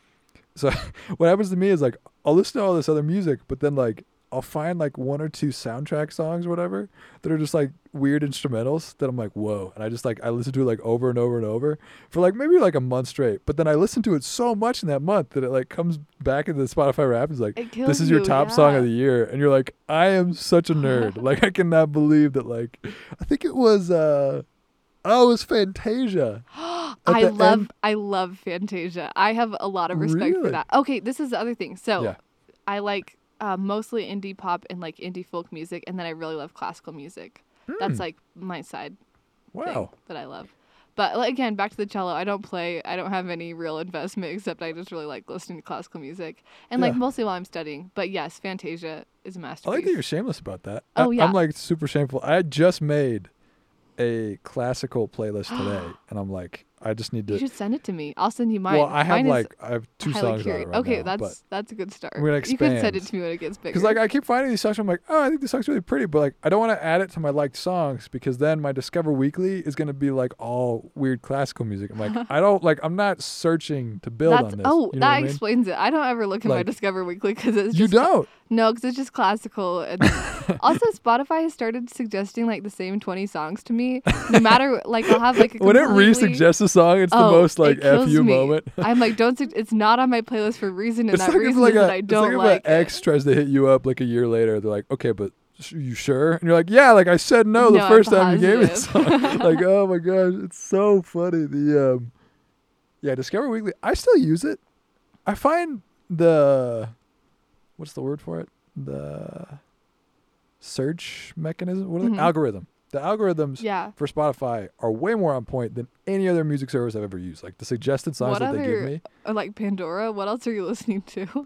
so what happens to me is like I'll listen to all this other music, but then like I'll find like one or two soundtrack songs or whatever that are just like weird instrumentals that I'm like, whoa, and I just like I listen to it like over and over and over for like maybe like a month straight, but then I listen to it so much in that month that it like comes back into the Spotify Wrapped and is like,
It kills
this is your
you,
top song of
yeah.
the year, and you're like, I am such a nerd. Like I cannot believe that. Like I think it was uh oh, it was Fantasia. At
I
the
love
end-
I love Fantasia. I have a lot of respect
Really?
for that. Okay, this is the other thing. So
Yeah.
I like uh, mostly indie pop and like indie folk music, and then I really love classical music. That's
Hmm.
like my side thing
Wow.
that I love. But like, again, back to the cello. I don't play. I don't have any real investment except I just really like listening to classical music, and like
Yeah.
mostly while I'm studying. But yes, Fantasia is a
I
masterpiece.
like that you're shameless about that.
Oh,
I,
yeah.
I'm like super shameful. I just made a classical playlist today, and I'm like, I just need
You
to.
should send it to me. I'll send you mine.
Well, I have
Mine is
like I have two
highly
songs on
curated.
it right
okay,
now,
that's
but
that's a good start.
I'm gonna
You can send it
expand.
to me when it gets bigger.
because like I keep finding these songs, I'm like, oh, I think this song's really pretty, but like I don't want to add it to my liked songs because then my Discover Weekly is gonna be like all weird classical music. I'm like, I don't like. I'm not searching to build
that's
on this.
oh,
you know
that
what I mean?
explains it. I don't ever look at my
Like,
Discover Weekly because it's
You
just cla-
don't.
no, because it's just classical. And also, Spotify has started suggesting like the same twenty songs to me. No matter like I'll have like a
When it
completely-
re-suggests a song, it's
Oh,
the most like
it
F
kills
you
me.
moment.
I'm like, don't. Su- it's not on my playlist for a reason, and
It's
that
like if
reason
like
is
a,
that I
it's
don't
like if
like
an
it.
ex tries to hit you up like a year later. They're like, okay, but sh- you sure? And you're like, yeah, like I said no, the
No, I'm
first time you gave me the song.
positive.
Like, oh my gosh, it's so funny. The um, yeah, Discover Weekly. I still use it. I find the what's the word for it? The search mechanism. What are they?
Mhm.
Algorithm. The algorithms
Yeah.
for Spotify are way more on point than any other music service I've ever used. Like the suggested songs
What
that they give
other-
me.
Or like Pandora. What else are you listening to?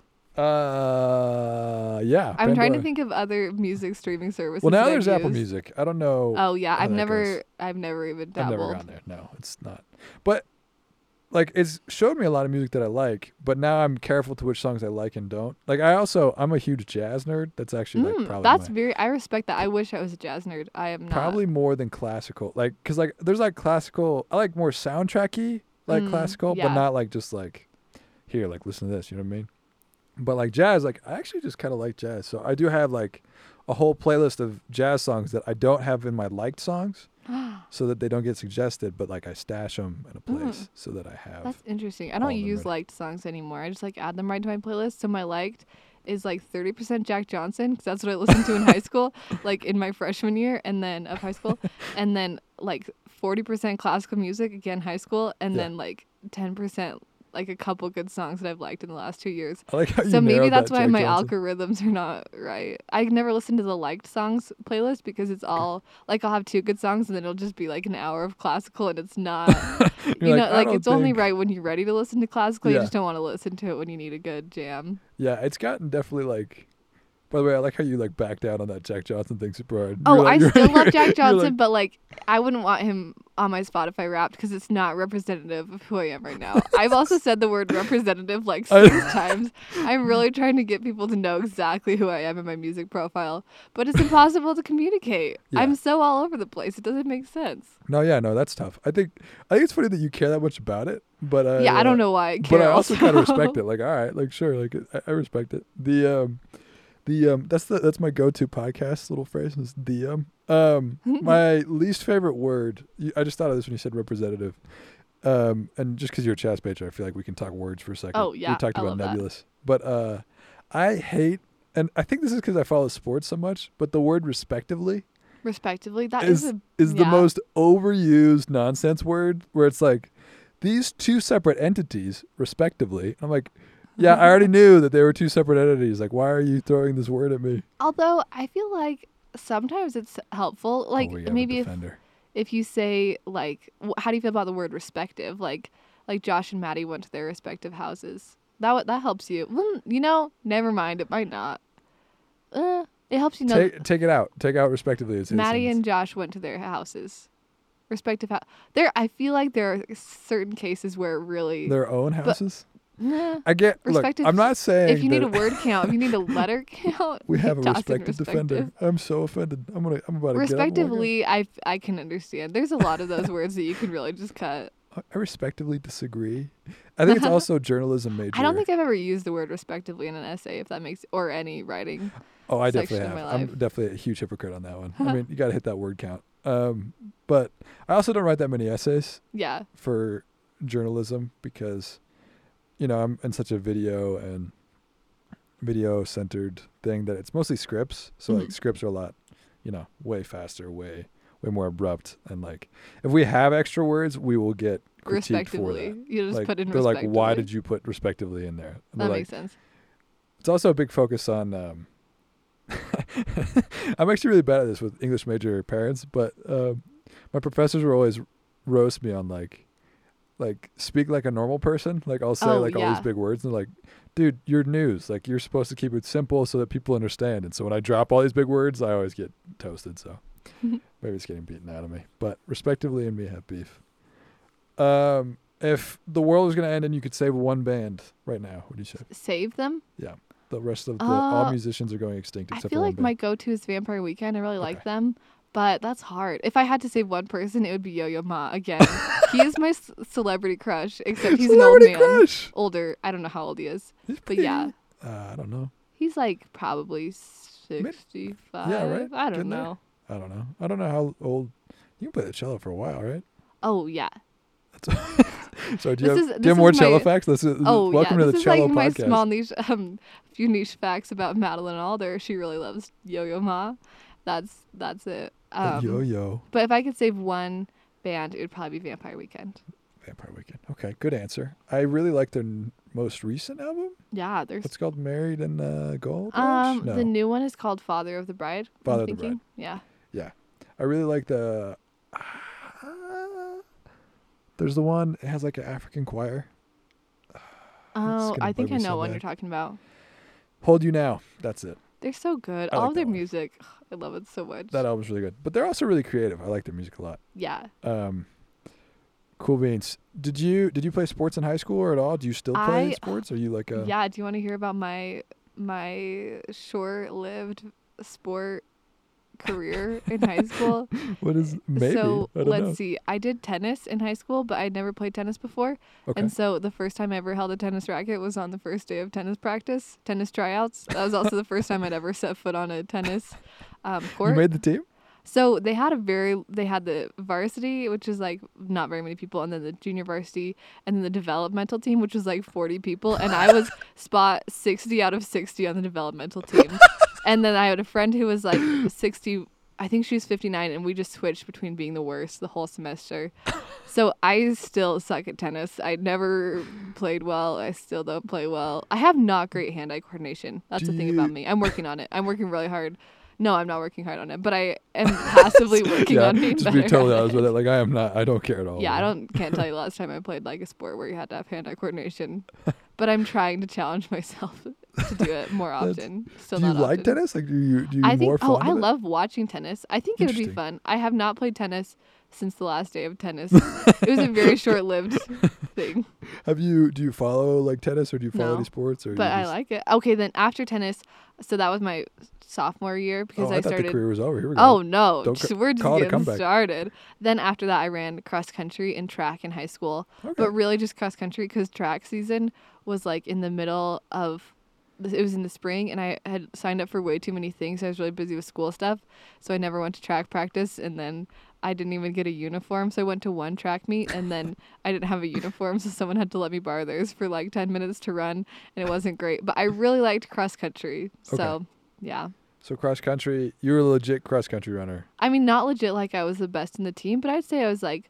Uh, yeah.
I'm trying to
Pandora.
think of other music streaming services.
Well, now
that
there's
I've
Apple
used.
Music. I don't know.
Oh yeah,
how
I've
that
never,
goes.
I've never even
I've
dabbled.
never gone there. No, it's not. But like, it's showed me a lot of music that I like. But now I'm careful to which songs I like and don't. Like, I also I'm a huge jazz nerd. That's actually like
Mm,
probably
that's
my,
very. I respect that. I wish I was a jazz nerd. I am not.
probably more than classical. Like, cause like there's like classical. I like more soundtracky like
Mm,
classical,
yeah.
but not like just like here, like listen to this. You know what I mean? But like jazz, like I actually just kind of like jazz. So I do have like a whole playlist of jazz songs that I don't have in my liked songs, so that they don't get suggested. But like I stash them in a place
Mm.
so that I have.
That's interesting. I
all
don't
of them
use
ready.
liked songs anymore. I just like add them right to my playlist. So my liked is like thirty percent Jack Johnson because that's what I listened to in high school, like in my freshman year, and then of high school, and then like forty percent classical music again high school, and
Yeah.
then like ten percent like a couple good songs that I've liked in the last two years.
I like how you
So maybe
narrowed
that's
that,
why
Jack
my
Johnson.
algorithms are not right. I never listen to the liked songs playlist because it's all like I'll have two good songs and then it'll just be like an hour of classical and it's not.
You're
you
like,
know,
"I
like
don't
it's only
think-"
right when you're ready to listen to classical. You
Yeah.
just don't want to listen to it when you need a good jam.
Yeah, it's gotten definitely like. By the way, I like how you like backed out on that Jack Johnson thing super hard.
Oh,
You're like-
I
you're-
still love
you're
Jack Johnson,
like-
but like I wouldn't want him on my Spotify Wrapped because it's not representative of who I am right now. I've also said the word representative like
I-
six times. I'm really trying to get people to know exactly who I am in my music profile, but it's impossible to communicate.
Yeah.
I'm so all over the place. It doesn't make sense.
No, yeah, no, that's tough. I think I think it's funny that you care that much about it, but I,
yeah, I
uh,
don't know why I care.
But I also kind of
also.
respect it. Like, all right, like sure, like I, I respect it. The um, the um, that's the that's my go-to podcast little phrase is the um. Um, my least favorite word. you- I just thought of this when you said representative. Um, and just because you're a Chas Baker, I feel like we can talk words for a second.
Oh, yeah,
we talked
I
about
love that.
nebulous, but uh, I hate, and I think this is because I follow sports so much. But the word respectively
Respectively, that is,
is
a
is the
yeah.
most overused nonsense word where it's like these two separate entities respectively. I'm like, yeah, I already knew that they were two separate entities. Like, why are you throwing this word at me?
Although I feel like sometimes it's helpful. Like
oh, we have
maybe
a
if
defender.
if you say like wh- how do you feel about the word respective, like like Josh and Maddie went to their respective houses, that w- that helps you. Well, you know, never mind, it might not. uh, it helps you know
Take take it out. Take out respectively. As
Maddie
citizens.
and Josh went to their houses, respective house. There, I feel like there are certain cases where it really
their own houses.
nah.
I get. Look,
respective-
I'm not saying
If you need
that
a word count, if you need a letter count,
we have a
toss in
respected defender.
respective.
I'm so offended. I'm gonna. I'm about to
Respectively, I I can understand. There's a lot of those words that you can really just cut.
Get up. I respectively disagree. I think it's also journalism major.
I don't think I've ever used the word respectively in an essay, if that makes or any writing.
Oh, I
section
definitely
of
have.
my
I'm
life.
definitely a huge hypocrite on that one. I mean, you got to hit that word count. Um, but I also don't write that many essays
Yeah.
for journalism because, you know, I'm in such a video and video centered thing that it's mostly scripts. So like
Mhm.
scripts are a lot, you know, way faster, way way more abrupt. And like if we have extra words, we will get critiqued for
Respectively.
that.
You just
Like
put in
they're like, why
respectively.
did you put respectively in there? And
That
they're like,
makes sense.
it's also a big focus on. Um, I'm actually really bad at this with English major parents, but um, my professors will always roast me on like, like speak like a normal person. Like I'll say
Oh,
like all
yeah.
these big words, and they're like, dude, you're news. Like you're supposed to keep it simple so that people understand. And so when I drop all these big words, I always get toasted. So maybe it's getting beaten out of me. But respectively and me have beef. Um, if the world was gonna end and you could save one band right now, what do you say?
Save them.
The rest of the
Uh,
all musicians are going extinct
I
except
feel
for one
like
band.
my go-to is Vampire Weekend. I really like
Okay.
them, but that's hard. If I had to save one person, it would be Yo-Yo Ma again. He is my c- celebrity crush, except he's
Celebrity
an old man.
crush.
Older. I don't know how old he is,
He's
but
pretty-
yeah,
Uh, I don't know.
he's like probably sixty-five.
Yeah, right?
I don't
Getting there.
know.
I don't know. I don't know how old. You can play the cello for a while, right?
Oh yeah.
So do you
This
have,
is-
do you
this
have more
is
cello
my-
facts? This is,
Oh
welcome
yeah.
to
This
the
is
cello
like my
podcast.
small niche, um, few niche facts about Madeline Alder. She really loves Yo-Yo Ma. That's that's it.
The
Um,
Yo-Yo
But if I could save one band, it would probably be Vampire Weekend.
Vampire Weekend. Okay, good answer. I really like their n- most recent album.
Yeah, there's
What's it called? Married in uh, Gold Rush?
um
No.
the new one is called Father of the Bride. I'm
Father of the Bride.
thinking. Yeah.
I really like the. There's the one. It has like an African choir.
Oh,
gonna
I think
bug
I
me
know
so
what
bad.
you're talking about.
Hold You Now. That's it.
They're so good.
I
All
like
of their
that one.
music, I love it so much.
That album's really good. But they're also really creative. I like their music a lot.
yeah.
Um, cool beans. Did you did you play sports in high school or at all? Do you still play
I-
sports? Or are you like a
Yeah. Do you want to hear about my my short-lived sport career in high school?
what is maybe?
So
I don't
let's
know.
see. I did tennis in high school, but I'd never played tennis before.
Okay.
And so the first time I ever held a tennis racket was on the first day of tennis practice, tennis tryouts. That was also the first time I'd ever set foot on a tennis um,
You
court.
made the team?
So they had a very they had the varsity, which is like not very many people, and then the junior varsity, and then the developmental team, which was like forty people, and I was spot sixty out of sixty on the developmental team. And then I had a friend who was like sixty, I think she was fifty-nine, and we just switched between being the worst the whole semester. So I still suck at tennis. I never played well. I still don't play well. I have not great hand-eye coordination. That's
Do
the thing
you-
about me. I'm working on it. I'm working really hard. No, I'm not working hard on it, but I am passively working
yeah,
on being
just
better.
be totally
at
honest with it. Like I am not. I don't care at all.
Yeah, I
man.
don't can't tell you the last time I played like a sport where you had to have hand-eye coordination, but I'm trying to challenge myself to do it more
That's-
often. Still
Do you
not
like
often.
tennis? Like do you do you
I think.
more
Oh,
fond
I
of it?
love watching tennis. I think it would be
Interesting.
fun. I have not played tennis since the last day of tennis. It was a very short-lived thing,
Have you do you follow like tennis or do you follow
No,
any sports or
but
you
I
just,
like it. Okay, then after tennis, so that was my sophomore year because
oh, I,
I
thought
started.
the career was over. Here we go.
Oh no,
Don't
just-
ca-
we're just
call it a
getting
comeback.
started. Then after that, I ran cross country and track in high school,
okay.
but really just cross country because track season was like in the middle of. It was in the spring, and I had signed up for way too many things. I was really busy with school stuff, so I never went to track practice. And then I didn't even get a uniform, so I went to one track meet, and then I didn't have a uniform, so someone had to let me borrow theirs for like ten minutes to run, and it wasn't great. But I really liked cross country, so
Okay.
yeah.
So cross country, you were a legit cross country runner.
I mean, not legit like I was the best in the team, but I'd say I was like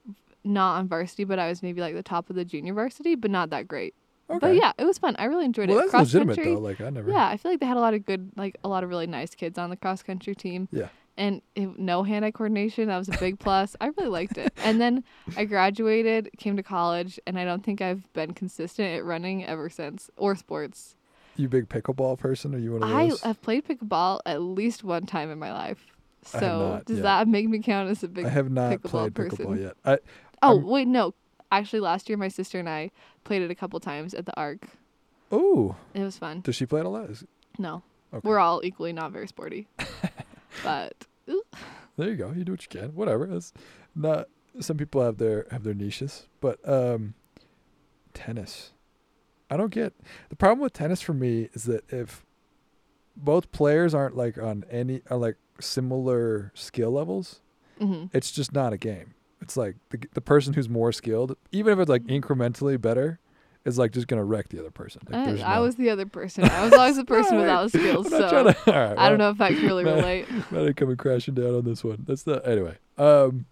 not on varsity, but I was maybe like the top of the junior varsity, but not that great.
Okay.
But yeah, it was fun. I really enjoyed
well,
it.
that's
Cross
legitimate
country,
though. Like I never.
yeah, I feel like they had a lot of good, like a lot of really nice kids on the cross country team.
Yeah.
And it, no hand-eye coordination. That was a big plus. I really liked it. And then I graduated, came to college, and I don't think I've been consistent at running ever since, or sports.
You big pickleball person? Are you one of
I
those?
have played pickleball at least one time in my life.
I have
So
not
does
yet.
that make me count as a big
I have not
pickleball
played pickleball
person.
yet. I
Oh,
I'm-
wait, no. Actually, last year, my sister and I played it a couple times at the Arc.
oh,
It was fun.
does she play it a lot? Is-
No.
Okay.
We're all equally not very sporty. But ooh,
There you go. You do what you can. Whatever. It's not. Some people have their have their niches, but um, tennis. I don't get the problem with tennis for me is that if both players aren't like on any are like similar skill levels,
hmm
it's just not a game. It's like the the person who's more skilled, even if it's like incrementally better, is like just gonna wreck the other person. Like,
I,
there's
I
no-
was the other person. I was always the person
No,
without
wait.
skills.
I'm not
So
trying to- all right,
I
well,
don't know if I can really
no.
relate.
Not coming crashing down on this one. That's the anyway. Um,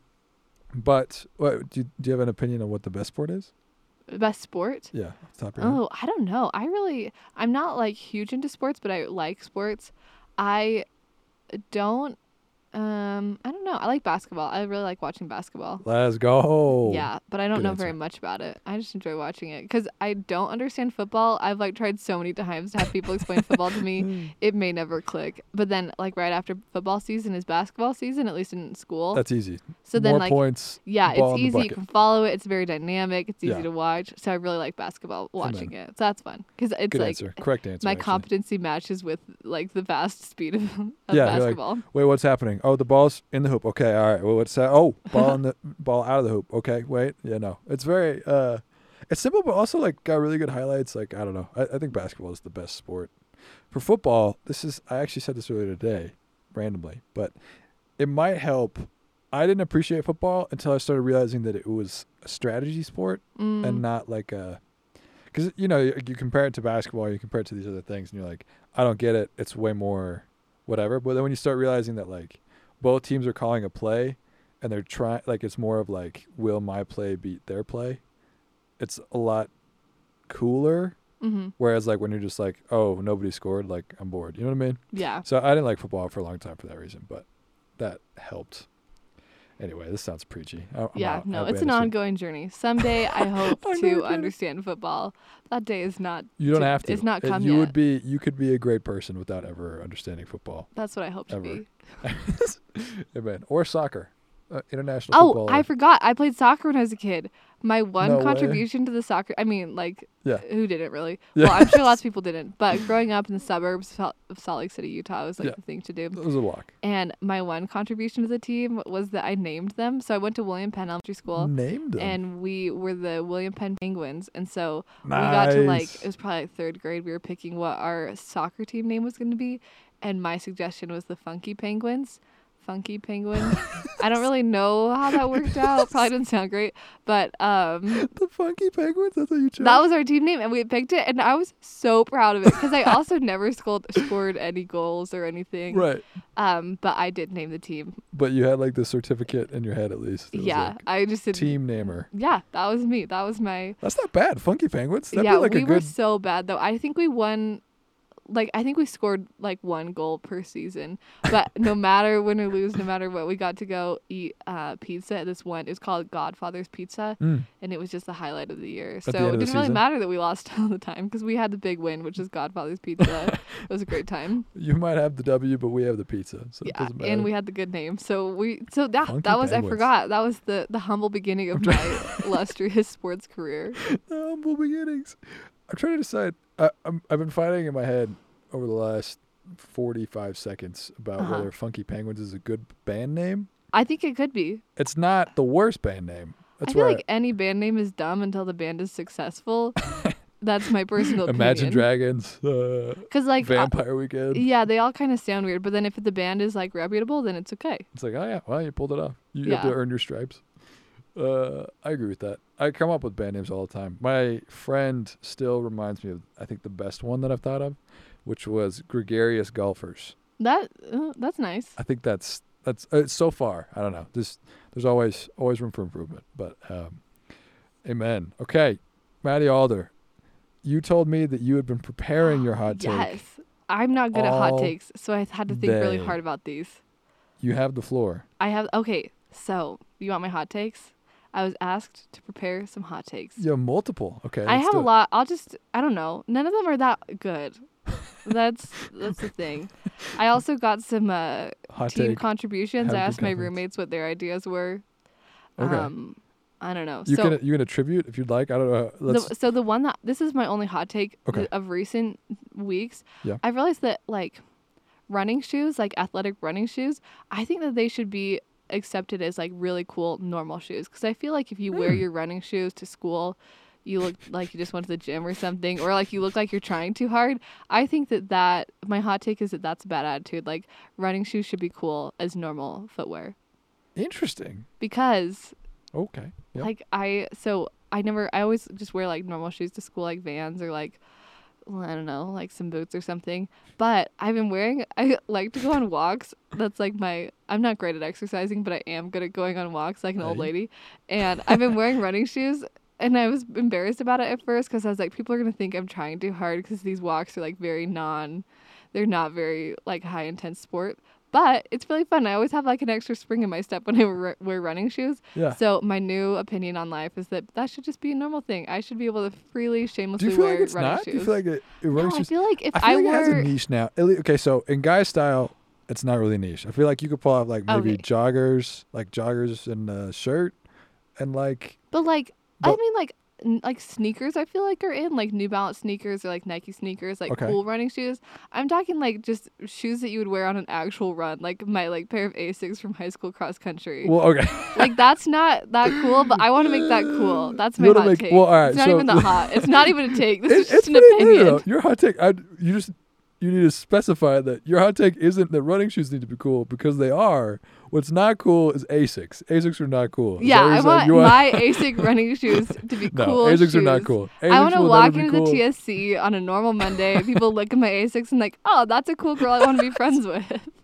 but what do you, do you have an opinion on what the best sport is?
Best sport?
Yeah, off the top of your head.
Oh, I don't know. I really, I'm not like huge into sports, but I like sports. I don't Um, I don't know. I like basketball. I really like watching basketball.
Let's go.
Yeah, but I don't
Good
know
answer.
very much about it. I just enjoy watching it because I don't understand football. I've like tried so many times to have people explain football to me. It may never click. But then like right after football season is basketball season, at least in school.
That's easy.
so then
More
like
points.
yeah,
ball
it's
in the
easy. You
bucket.
can follow it. It's very dynamic. It's easy
Yeah.
to watch. So I really like basketball watching
Amen.
it. So that's fun because it's
Good
like
answer. Correct answer.
my
actually.
competency matches with like the fast speed of, of
Yeah, you're like,
basketball.
Wait, what's happening? Oh, the ball's in the hoop. Okay, all right. Well, what's that? Oh, ball in the ball out of the hoop. Okay, wait. Yeah, no. It's very uh it's simple but also like got really good highlights. Like, I don't know. I, I think basketball is the best sport. For football, this is I actually said this earlier today, randomly, but it might help. I didn't appreciate football until I started realizing that it was a strategy sport
Mm.
and not like a because you know you, you compare it to basketball, you compare it to these other things, and you're like, I don't get it. It's way more whatever. But then when you start realizing that like both teams are calling a play, and they're trying like it's more of like will my play beat their play, it's a lot cooler.
Mm-hmm.
Whereas like when you're just like, oh, nobody scored, like I'm bored. You know what I mean?
Yeah.
So I didn't like football for a long time for that reason, but that helped. Anyway, this sounds preachy. I, I'm
Yeah,
out.
no,
I
it's an
understand.
ongoing journey. Someday I hope
Ongoing
to
journey.
understand football. That day is not.
You don't
to-
have to.
It's not
It-
come
you
yet.
would be. You could be a great person without ever understanding football.
That's what I hope to
Ever.
be.
Amen. Or soccer, uh, international
Oh,
football.
I
or-
forgot. I played soccer when I was a kid. My one
No way.
contribution to the soccer. I mean, like,
Yeah.
who didn't really?
Yeah.
Well, I'm sure lots of people didn't. But growing up in the suburbs of Salt- of Salt Lake City, Utah, was like
Yeah.
the thing to do.
It was a walk.
And my one contribution to the team was that I named them. So I went to William Penn Elementary School.
Named them.
And we were the William Penn Penguins. And so
nice.
we got to like, it was probably like third grade. We were picking what our soccer team name was going to be. And my suggestion was the Funky Penguins. Funky Penguins. I don't really know how that worked out. Probably didn't sound great. But um,
the Funky Penguins. That's what you chose.
that was our team name. And we picked it. And I was so proud of it. Because I also never scored, scored any goals or anything.
right.
Um, but I did name the team.
But you had like the certificate in your head at least. It was,
Yeah.
like,
I just did.
team namer.
Yeah. That was me. That was my.
That's not bad. Funky Penguins. That'd
yeah,
be like
we
a
were
good.
so bad though. I think we won, like I think we scored like one goal per season. But no matter win or lose, no matter what, we got to go eat uh, pizza at this one. It was called Godfather's Pizza,
Mm.
and it was just the highlight of the year.
the
so
end of
it
the
didn't really
season?
matter that we lost all the time because we had the big win, which is Godfather's Pizza. It was a great time.
You might have the W, but we have the pizza, so it
Yeah,
doesn't matter.
and we had the good name. So we so that
Funky
that was
Penguins.
I forgot that was the the humble beginning of my illustrious sports career.
The humble beginnings. I'm trying to decide. I, I'm, I've been fighting in my head over the last forty-five seconds about
Uh-huh.
whether Funky Penguins is a good band name.
I think it could be.
It's not the worst band name. That's
I feel
where
like any band name is dumb until the band is successful. That's my personal
Imagine
opinion.
Dragons, uh,
Because like, uh,
Vampire Weekend.
yeah, they all kind of sound weird. But then if the band is like reputable, then it's okay.
It's like, oh yeah, well you pulled it off. You have to
Yeah.
earn your stripes. Uh, I agree with that. I come up with band names all the time. My friend still reminds me of, I think, the best one that I've thought of, which was Gregarious Golfers.
That uh, that's nice.
I think that's that's uh, so far. I don't know. There's there's always always room for improvement. But um, amen. Okay, Maddie Alder, you told me that you had been preparing your hot take.
Yes, I'm not good at
all
hot takes, so I had to think really
day.
hard about these.
You have the floor.
I have okay. So you want my hot takes? I was asked to prepare some hot takes.
You have multiple. Okay.
I
let's
have
do
a
it.
lot. I'll just I don't know. None of them are that good. that's that's the thing. I also got some uh,
Hot
team
take.
contributions.
Have
I
good
asked my
confidence.
roommates what their ideas were.
Okay.
Um, I don't know.
You
so
can you can attribute if you'd like. I don't know. Let's
the, so the one that this is my only hot take
Okay.
th- of recent weeks.
Yeah.
I've realized that like running shoes, like athletic running shoes, I think that they should be accepted as like really cool normal shoes because I feel like if you wear
Hmm.
your running shoes to school, you look like you just went to the gym or something, or like you look like you're trying too hard. I think that that my hot take is that that's a bad attitude. Like running shoes should be cool as normal footwear
interesting.
because
Okay. Yep.
like I so I never I always just wear like normal shoes to school, like Vans or like well, I don't know, like some boots or something. But I've been wearing I like to go on walks. That's like my I'm not great at exercising, but I am good at going on walks like an old
Hey.
lady. And I've been wearing running shoes and I was embarrassed about it at first because I was like, people are going to think I'm trying too hard because these walks are like very non they're not very like high intense sport. But it's really fun. I always have like an extra spring in my step when I wear, wear running shoes.
Yeah.
So my new opinion on life is that that should just be a normal thing. I should be able to freely,
Do
shamelessly
you feel
wear
like it's
running
not?
shoes.
Do you feel like it, it
no,
running
I
shoes?
feel like if
I feel
I
like
were
it has a niche now. At lea- Okay, so in guy style, it's not really niche. I feel like you could pull off like maybe
Okay.
joggers, like joggers and a shirt, and like
But like, I
But-
mean, like, n- like sneakers. I feel like are in like New Balance sneakers or like Nike sneakers, like
Okay.
cool running shoes. I'm talking like just shoes that you would wear on an actual run, like my like pair of Asics from high school cross country.
well, okay.
Like that's not that cool, but I want to make that cool. That's my
You wanna
hot
make-
take.
well, all right,
it's not
so-
even that hot. It's not even a take. This
It-
is
it's
just an
pretty- no, no,
opinion.
no. Your hot take. I, you just you need to specify that your hot take isn't that running shoes need to be cool because they are. What's not cool is Asics. Asics are not cool. Is
Yeah,
that what
I
you're saying?
want
You
my ASIC running shoes to be
no,
cool.
Asics
shoes.
are not cool.
I
Asics
want to
will
walk
never be
into
cool.
the T S C on a normal Monday and people look at my Asics and like, oh, that's a cool girl I want to be friends with.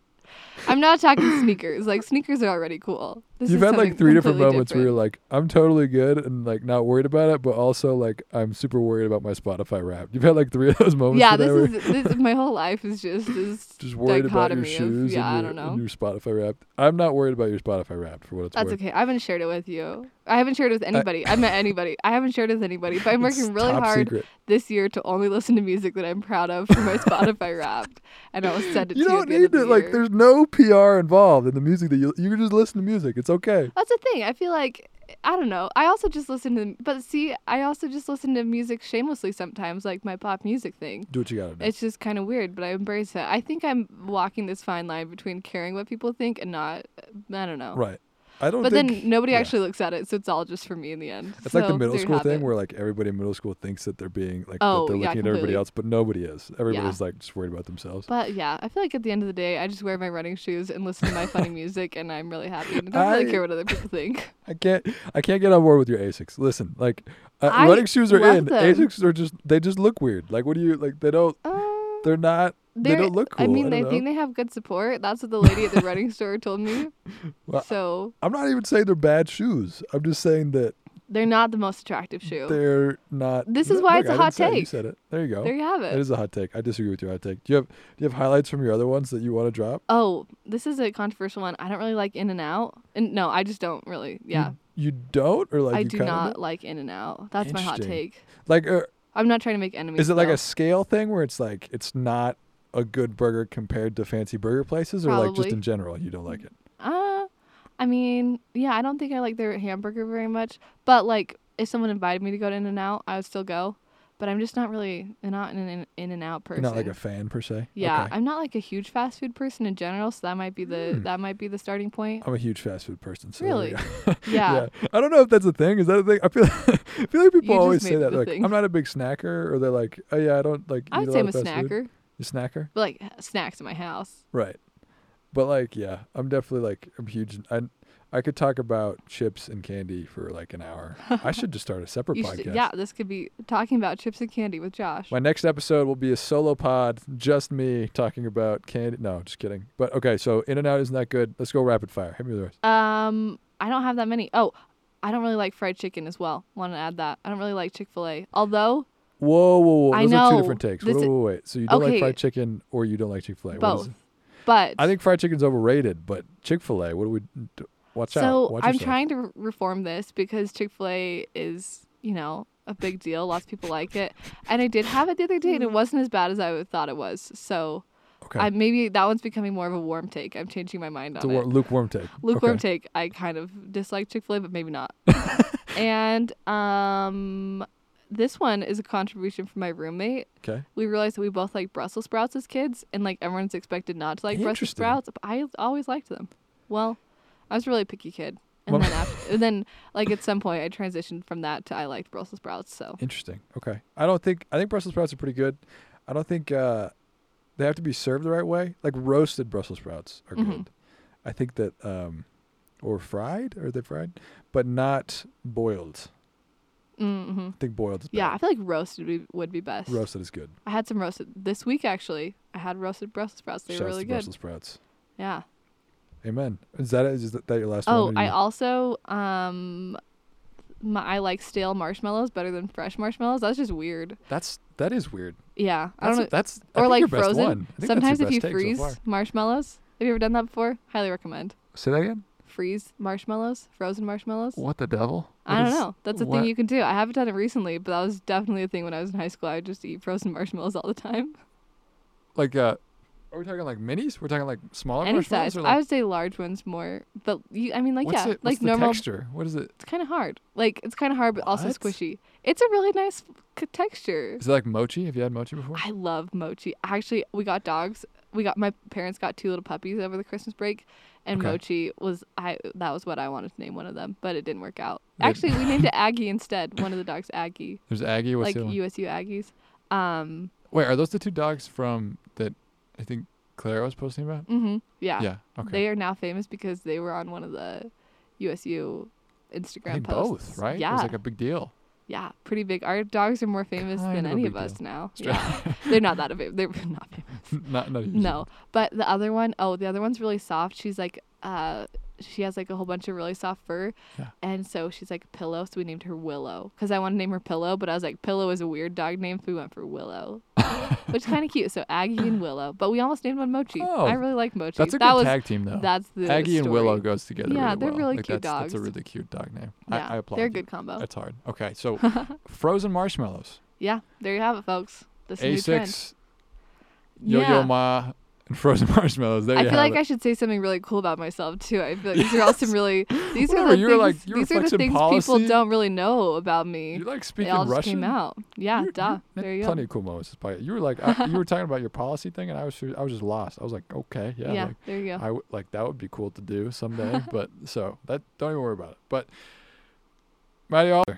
I'm not talking sneakers. Like sneakers are already cool. This
You've
is
had like
something
three different
completely
moments where you're
different.
like, I'm totally good and like not worried about it, but also like I'm super worried about my Spotify rap. You've had like three of those moments.
Yeah,
today
this
where
is this is my whole life is just this
just worried about your
dichotomy of-
shoes
yeah, I
and, your,
don't know.
and your Spotify rap. I'm not worried about your Spotify rap for what it's
That's
worth.
okay. I haven't shared it with you. I haven't shared it with anybody. I met anybody. I haven't shared it with anybody. But I'm working
It's
really
top
hard
secret.
this year to only listen to music that I'm proud of for my Spotify Wrapped, and I'll send it
You
to you.
don't
at the end
need
of the
to like.
year.
There's no P R involved in the music that you you can just listen to music. It's okay.
That's the thing. I feel like I don't know. I also just listen to, but see, I also just listen to music shamelessly sometimes, like my pop music thing.
Do what you gotta do.
It's just kind of weird, but I embrace it. I think I'm walking this fine line between caring what people think and not. I don't know.
right. I don't.
But
think,
then nobody
yeah.
actually looks at it, so it's all just for me in the end.
It's like the
So
middle
there you
school
have
thing
it.
where like everybody in middle school thinks that they're being like
Oh,
that they're
yeah,
looking at everybody
completely.
else, but nobody is. Everybody's like just worried about themselves.
But yeah, I feel like at the end of the day, I just wear my running shoes and listen to my funny music, and I'm really happy. And I don't really
I-
care what other people think.
I can't. I can't get on board with your Asics. Listen, like uh,
I
running shoes are
love
in.
them.
Asics are just. They just look weird. Like what do you like? They don't.
Uh,
They're not. They
they're-
don't look cool.
I mean,
I
I,
don't
think
know.
they have good support. That's what the lady at the running store told me.
Well,
So
I'm not even saying they're bad shoes. I'm just saying that
they're not the most attractive shoe.
they're not.
This is
Look,
why it's
I
a
didn't
hot
say it, You
take.
said it. There you go.
There you have
It
it.
is a hot take. I disagree with your hot take. Do you have Do you have highlights from your other ones that you want to drop?
Oh, this is a controversial one. I don't really like In and Out. And no, I just don't really. Yeah,
You, you don't, or like
I
you
do
kinda
not
do?
like In and Out. That's my hot
Interesting.
take.
Like, uh,
I'm not trying to make enemies.
is it like
though.
a scale thing where it's like it's not a good burger compared to fancy burger places, or like just
Probably.
in general you don't like it?
Uh, I mean, yeah, I don't think I like their hamburger very much. But like, if someone invited me to go to In and Out, I would still go. But I'm just not really not an In, in and Out person.
You're not like a fan per se.
Yeah,
Okay.
I'm not like a huge fast food person in general, so that might be the
Hmm.
that might be the starting point.
I'm a huge fast food person. So there
Really?
you go.
Yeah.
I don't know if that's a thing. Is that a thing? I feel I feel like people
just
always
made
say
it
that.
the
like,
thing.
I'm not a big snacker, or they're like, oh yeah, I don't like.
I
eat
would
a
say
lot
I'm a
of fast food.
snacker,
You snacker,
but like snacks in my house.
right? But like, yeah, I'm definitely like I'm huge. I I could talk about chips and candy for like an hour. I should just start a separate
You
podcast.
should, yeah, this could be talking about chips and candy with Josh.
My next episode will be a solo pod, just me talking about candy. No, just kidding. But okay, so In and Out isn't that good. Let's go rapid fire. Hit me with the rest.
Um, I don't have that many. Oh, I don't really like fried chicken as well. Want to add that? I don't really like Chick-fil-A. Although
Whoa, whoa, whoa!
I
Those are two
know.
different takes.
This
Wait,
is-
wait, wait. So you don't like
Okay.
fried chicken, or you don't like Chick Fil A?
both, but
I think fried chicken's overrated, but Chick Fil A. What do we? Do? Watch out!
so
Watch
I'm
yourself.
trying to re- reform this because Chick-fil-A is, you know, a big deal. Lots of people like it, and I did have it the other day, and it wasn't as bad as I thought it was. So
Okay.
I maybe that one's becoming more of a warm take. I'm changing my mind
it's a
on
war-
it.
lukewarm take.
Lukewarm
okay.
take. I kind of dislike Chick-fil-A, but maybe not. And um, this one is a contribution from my roommate.
Okay.
We realized that we both like Brussels sprouts as kids, and like everyone's expected not to like Brussels
Interesting.
sprouts. But I always liked them. Well, I was a really picky kid, and
Well-
then after, and then like at some point I transitioned from that to I liked Brussels sprouts. So
Interesting. Okay. I don't think I think Brussels sprouts are pretty good. I don't think uh, they have to be served the right way. Like roasted Brussels sprouts are
Mhm.
good. I think that um, or fried. Are they fried? But not boiled.
mm-hmm.
I think boiled is
yeah, I
bad.
feel like roasted would be, would be best.
Roasted is good.
I had some roasted this week actually. I had roasted Brussels sprouts. They
Shouts
were really
to
good.
Brussels sprouts.
Yeah.
Amen. Is that it? Is that that your last
Oh,
one? or
I
you-
also um, my, I like stale marshmallows better than fresh marshmallows. That's just weird.
That's that is weird.
Yeah, I
That's
don't know.
that's I
Or
think
like
your best
frozen.
one. I think that's
Sometimes
your
if you
best take so
freeze
far.
marshmallows, Have you ever done that before? Highly recommend.
Say that again.
Freeze marshmallows, frozen marshmallows.
What the devil?
I
What
don't
is-
know. That's a
what-
thing you can do. I haven't done it recently, but that was definitely a thing when I was in high school. I would just eat frozen marshmallows all the time.
Like, uh, are we talking like minis? We're talking like smaller
Any
marshmallows?
size.
Or
I
like,
would say large ones more. But you, I mean, like,
what's
yeah,
it, what's
like
the
normal.
texture? What is it?
It's kind of hard. Like, it's kind of hard, but also
What?
squishy. It's a really nice c- texture.
Is it like mochi? Have you had mochi before?
I love mochi. Actually, we got dogs. We got my parents got two little puppies over the Christmas break, and
Okay.
mochi was I. That was what I wanted to name one of them, but it didn't work out.
Did-
Actually, we named it Aggie instead. One of the dogs, Aggie,
There's Aggie. What's
like
the other one?
U S U Aggies. Um.
Wait, are those the two dogs from that I think Clara was posting about?
Mhm. Yeah.
Yeah. Okay.
They are now famous because they were on one of the U S U Instagram
I think
posts.
both, right?
Yeah.
It was like a big deal.
Yeah, pretty big. Our dogs are more famous
Kind
than
of a
any
big
of us
deal.
now.
Stra-
Yeah. They're not that famous. They're not famous.
not not usually.
No, but the other one, oh, the other one's really soft. She's like, uh, she has like a whole bunch of really soft fur,
Yeah.
and so she's like a pillow. So we named her Willow because I wanted to name her Pillow, but I was like, Pillow is a weird dog name, so we went for Willow, which is kind of cute. So Aggie and Willow, but we almost named one Mochi.
Oh,
I really like Mochi.
That's a
that
good
was
tag team though.
that's the
Aggie and
story.
Willow goes together.
Yeah,
really
they're
well.
really
Like,
cute
that's, That's a
dogs.
really cute dog name.
Yeah,
I, I applaud
they're a
you.
good combo.
That's hard. Okay, so frozen marshmallows.
Yeah, there you have it, folks. This
A
new trend.
six, Yo Yo
Yeah.
Ma, and frozen marshmallows. There
I
you
feel
have
like
it.
I should say something really cool about myself too. I feel like these are all some really these
Whatever,
are the
you were
things
like- you were
these are the
flexing
things
policy.
people don't really know about me.
You like
They
speaking
all just
Russian?
came out. Yeah,
You're-
duh.
you're-
There you
Plenty
go.
of cool moments. But you were like, I, you were talking about your policy thing, and I was, I was just lost. I was like, okay, yeah,
Yeah,
like,
there you go.
I w- like that would be cool to do someday. But so that don't even worry about it. But Maddie Alder,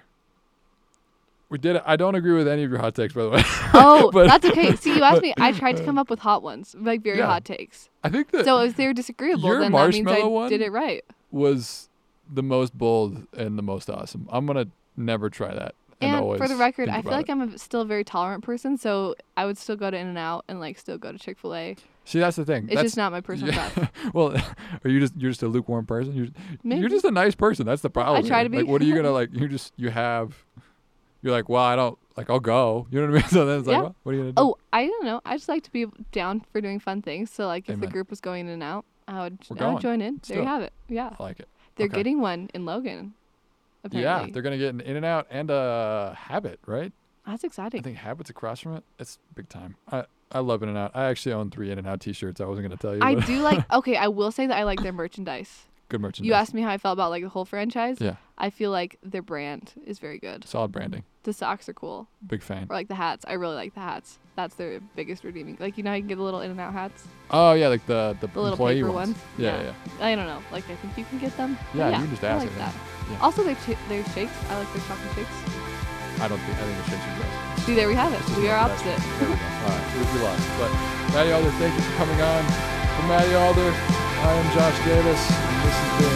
we did it. I don't agree with any of your hot takes, by the way.
Oh,
but-
that's okay. See, you asked me. I tried to come up with hot ones, like very
Yeah.
hot takes.
I think that
So if they're disagreeable,
your
then that means I
marshmallow one-
did it right.
was the most bold and the most awesome. I'm gonna never try that. And,
And
always
for the record,
think
I feel
about
like
it.
I'm a, still a very tolerant person, so I would still go to In-N-Out and like still go to Chick-fil-A.
See, that's the thing.
It's
that's,
just not my personal
yeah.
preference.
Well, are you just you're just a lukewarm person? You're
Maybe.
you're just a nice person. That's the problem.
try
here.
to be.
Like, what are you gonna like? You just you have. You're like, well, I don't like. I'll go. You know what I mean? So then it's like,
Yeah.
well, what are you gonna do?
Oh, I don't know. I just like to be down for doing fun things. So like, if
Amen.
the group was going in and out, I would,
We're
I
going.
would join in.
Let's
there
do
you
it.
have it. Yeah,
I like it.
they're
Okay.
getting one in Logan.
Yeah,
Apparently.
they're gonna get an In and Out and a Habit, right?
That's
I
exciting.
think Habit's across from it. It's big time. I I love In and Out. I actually own three In and Out T-shirts. I wasn't gonna tell you.
I
but
do like. Okay, I will say that I like their merchandise.
good merchandise.
You asked me how I felt about like the whole franchise.
Yeah,
I feel like their brand is very good.
solid branding.
The socks are cool,
Big fan.
or like the hats. I really like the hats. That's their biggest redeeming. Like you know, how you can get the little In and Out hats,
Oh yeah, like the the,
the little
employee
paper
ones.
ones.
Yeah, yeah.
I don't know. Like I think you can get them. But
Yeah,
yeah,
you can just
I
ask,
like
I
that.
think. Yeah.
Also, their ch- their shakes. I like their chocolate shakes.
I don't think I think the shakes are gross.
See, there we have it.
It's just
We are
not the best.
opposite.
There we go. All right, we, we lost. But Maddie Alder, thank you for coming on. For Maddie Alder, I am Josh Davis, and this has been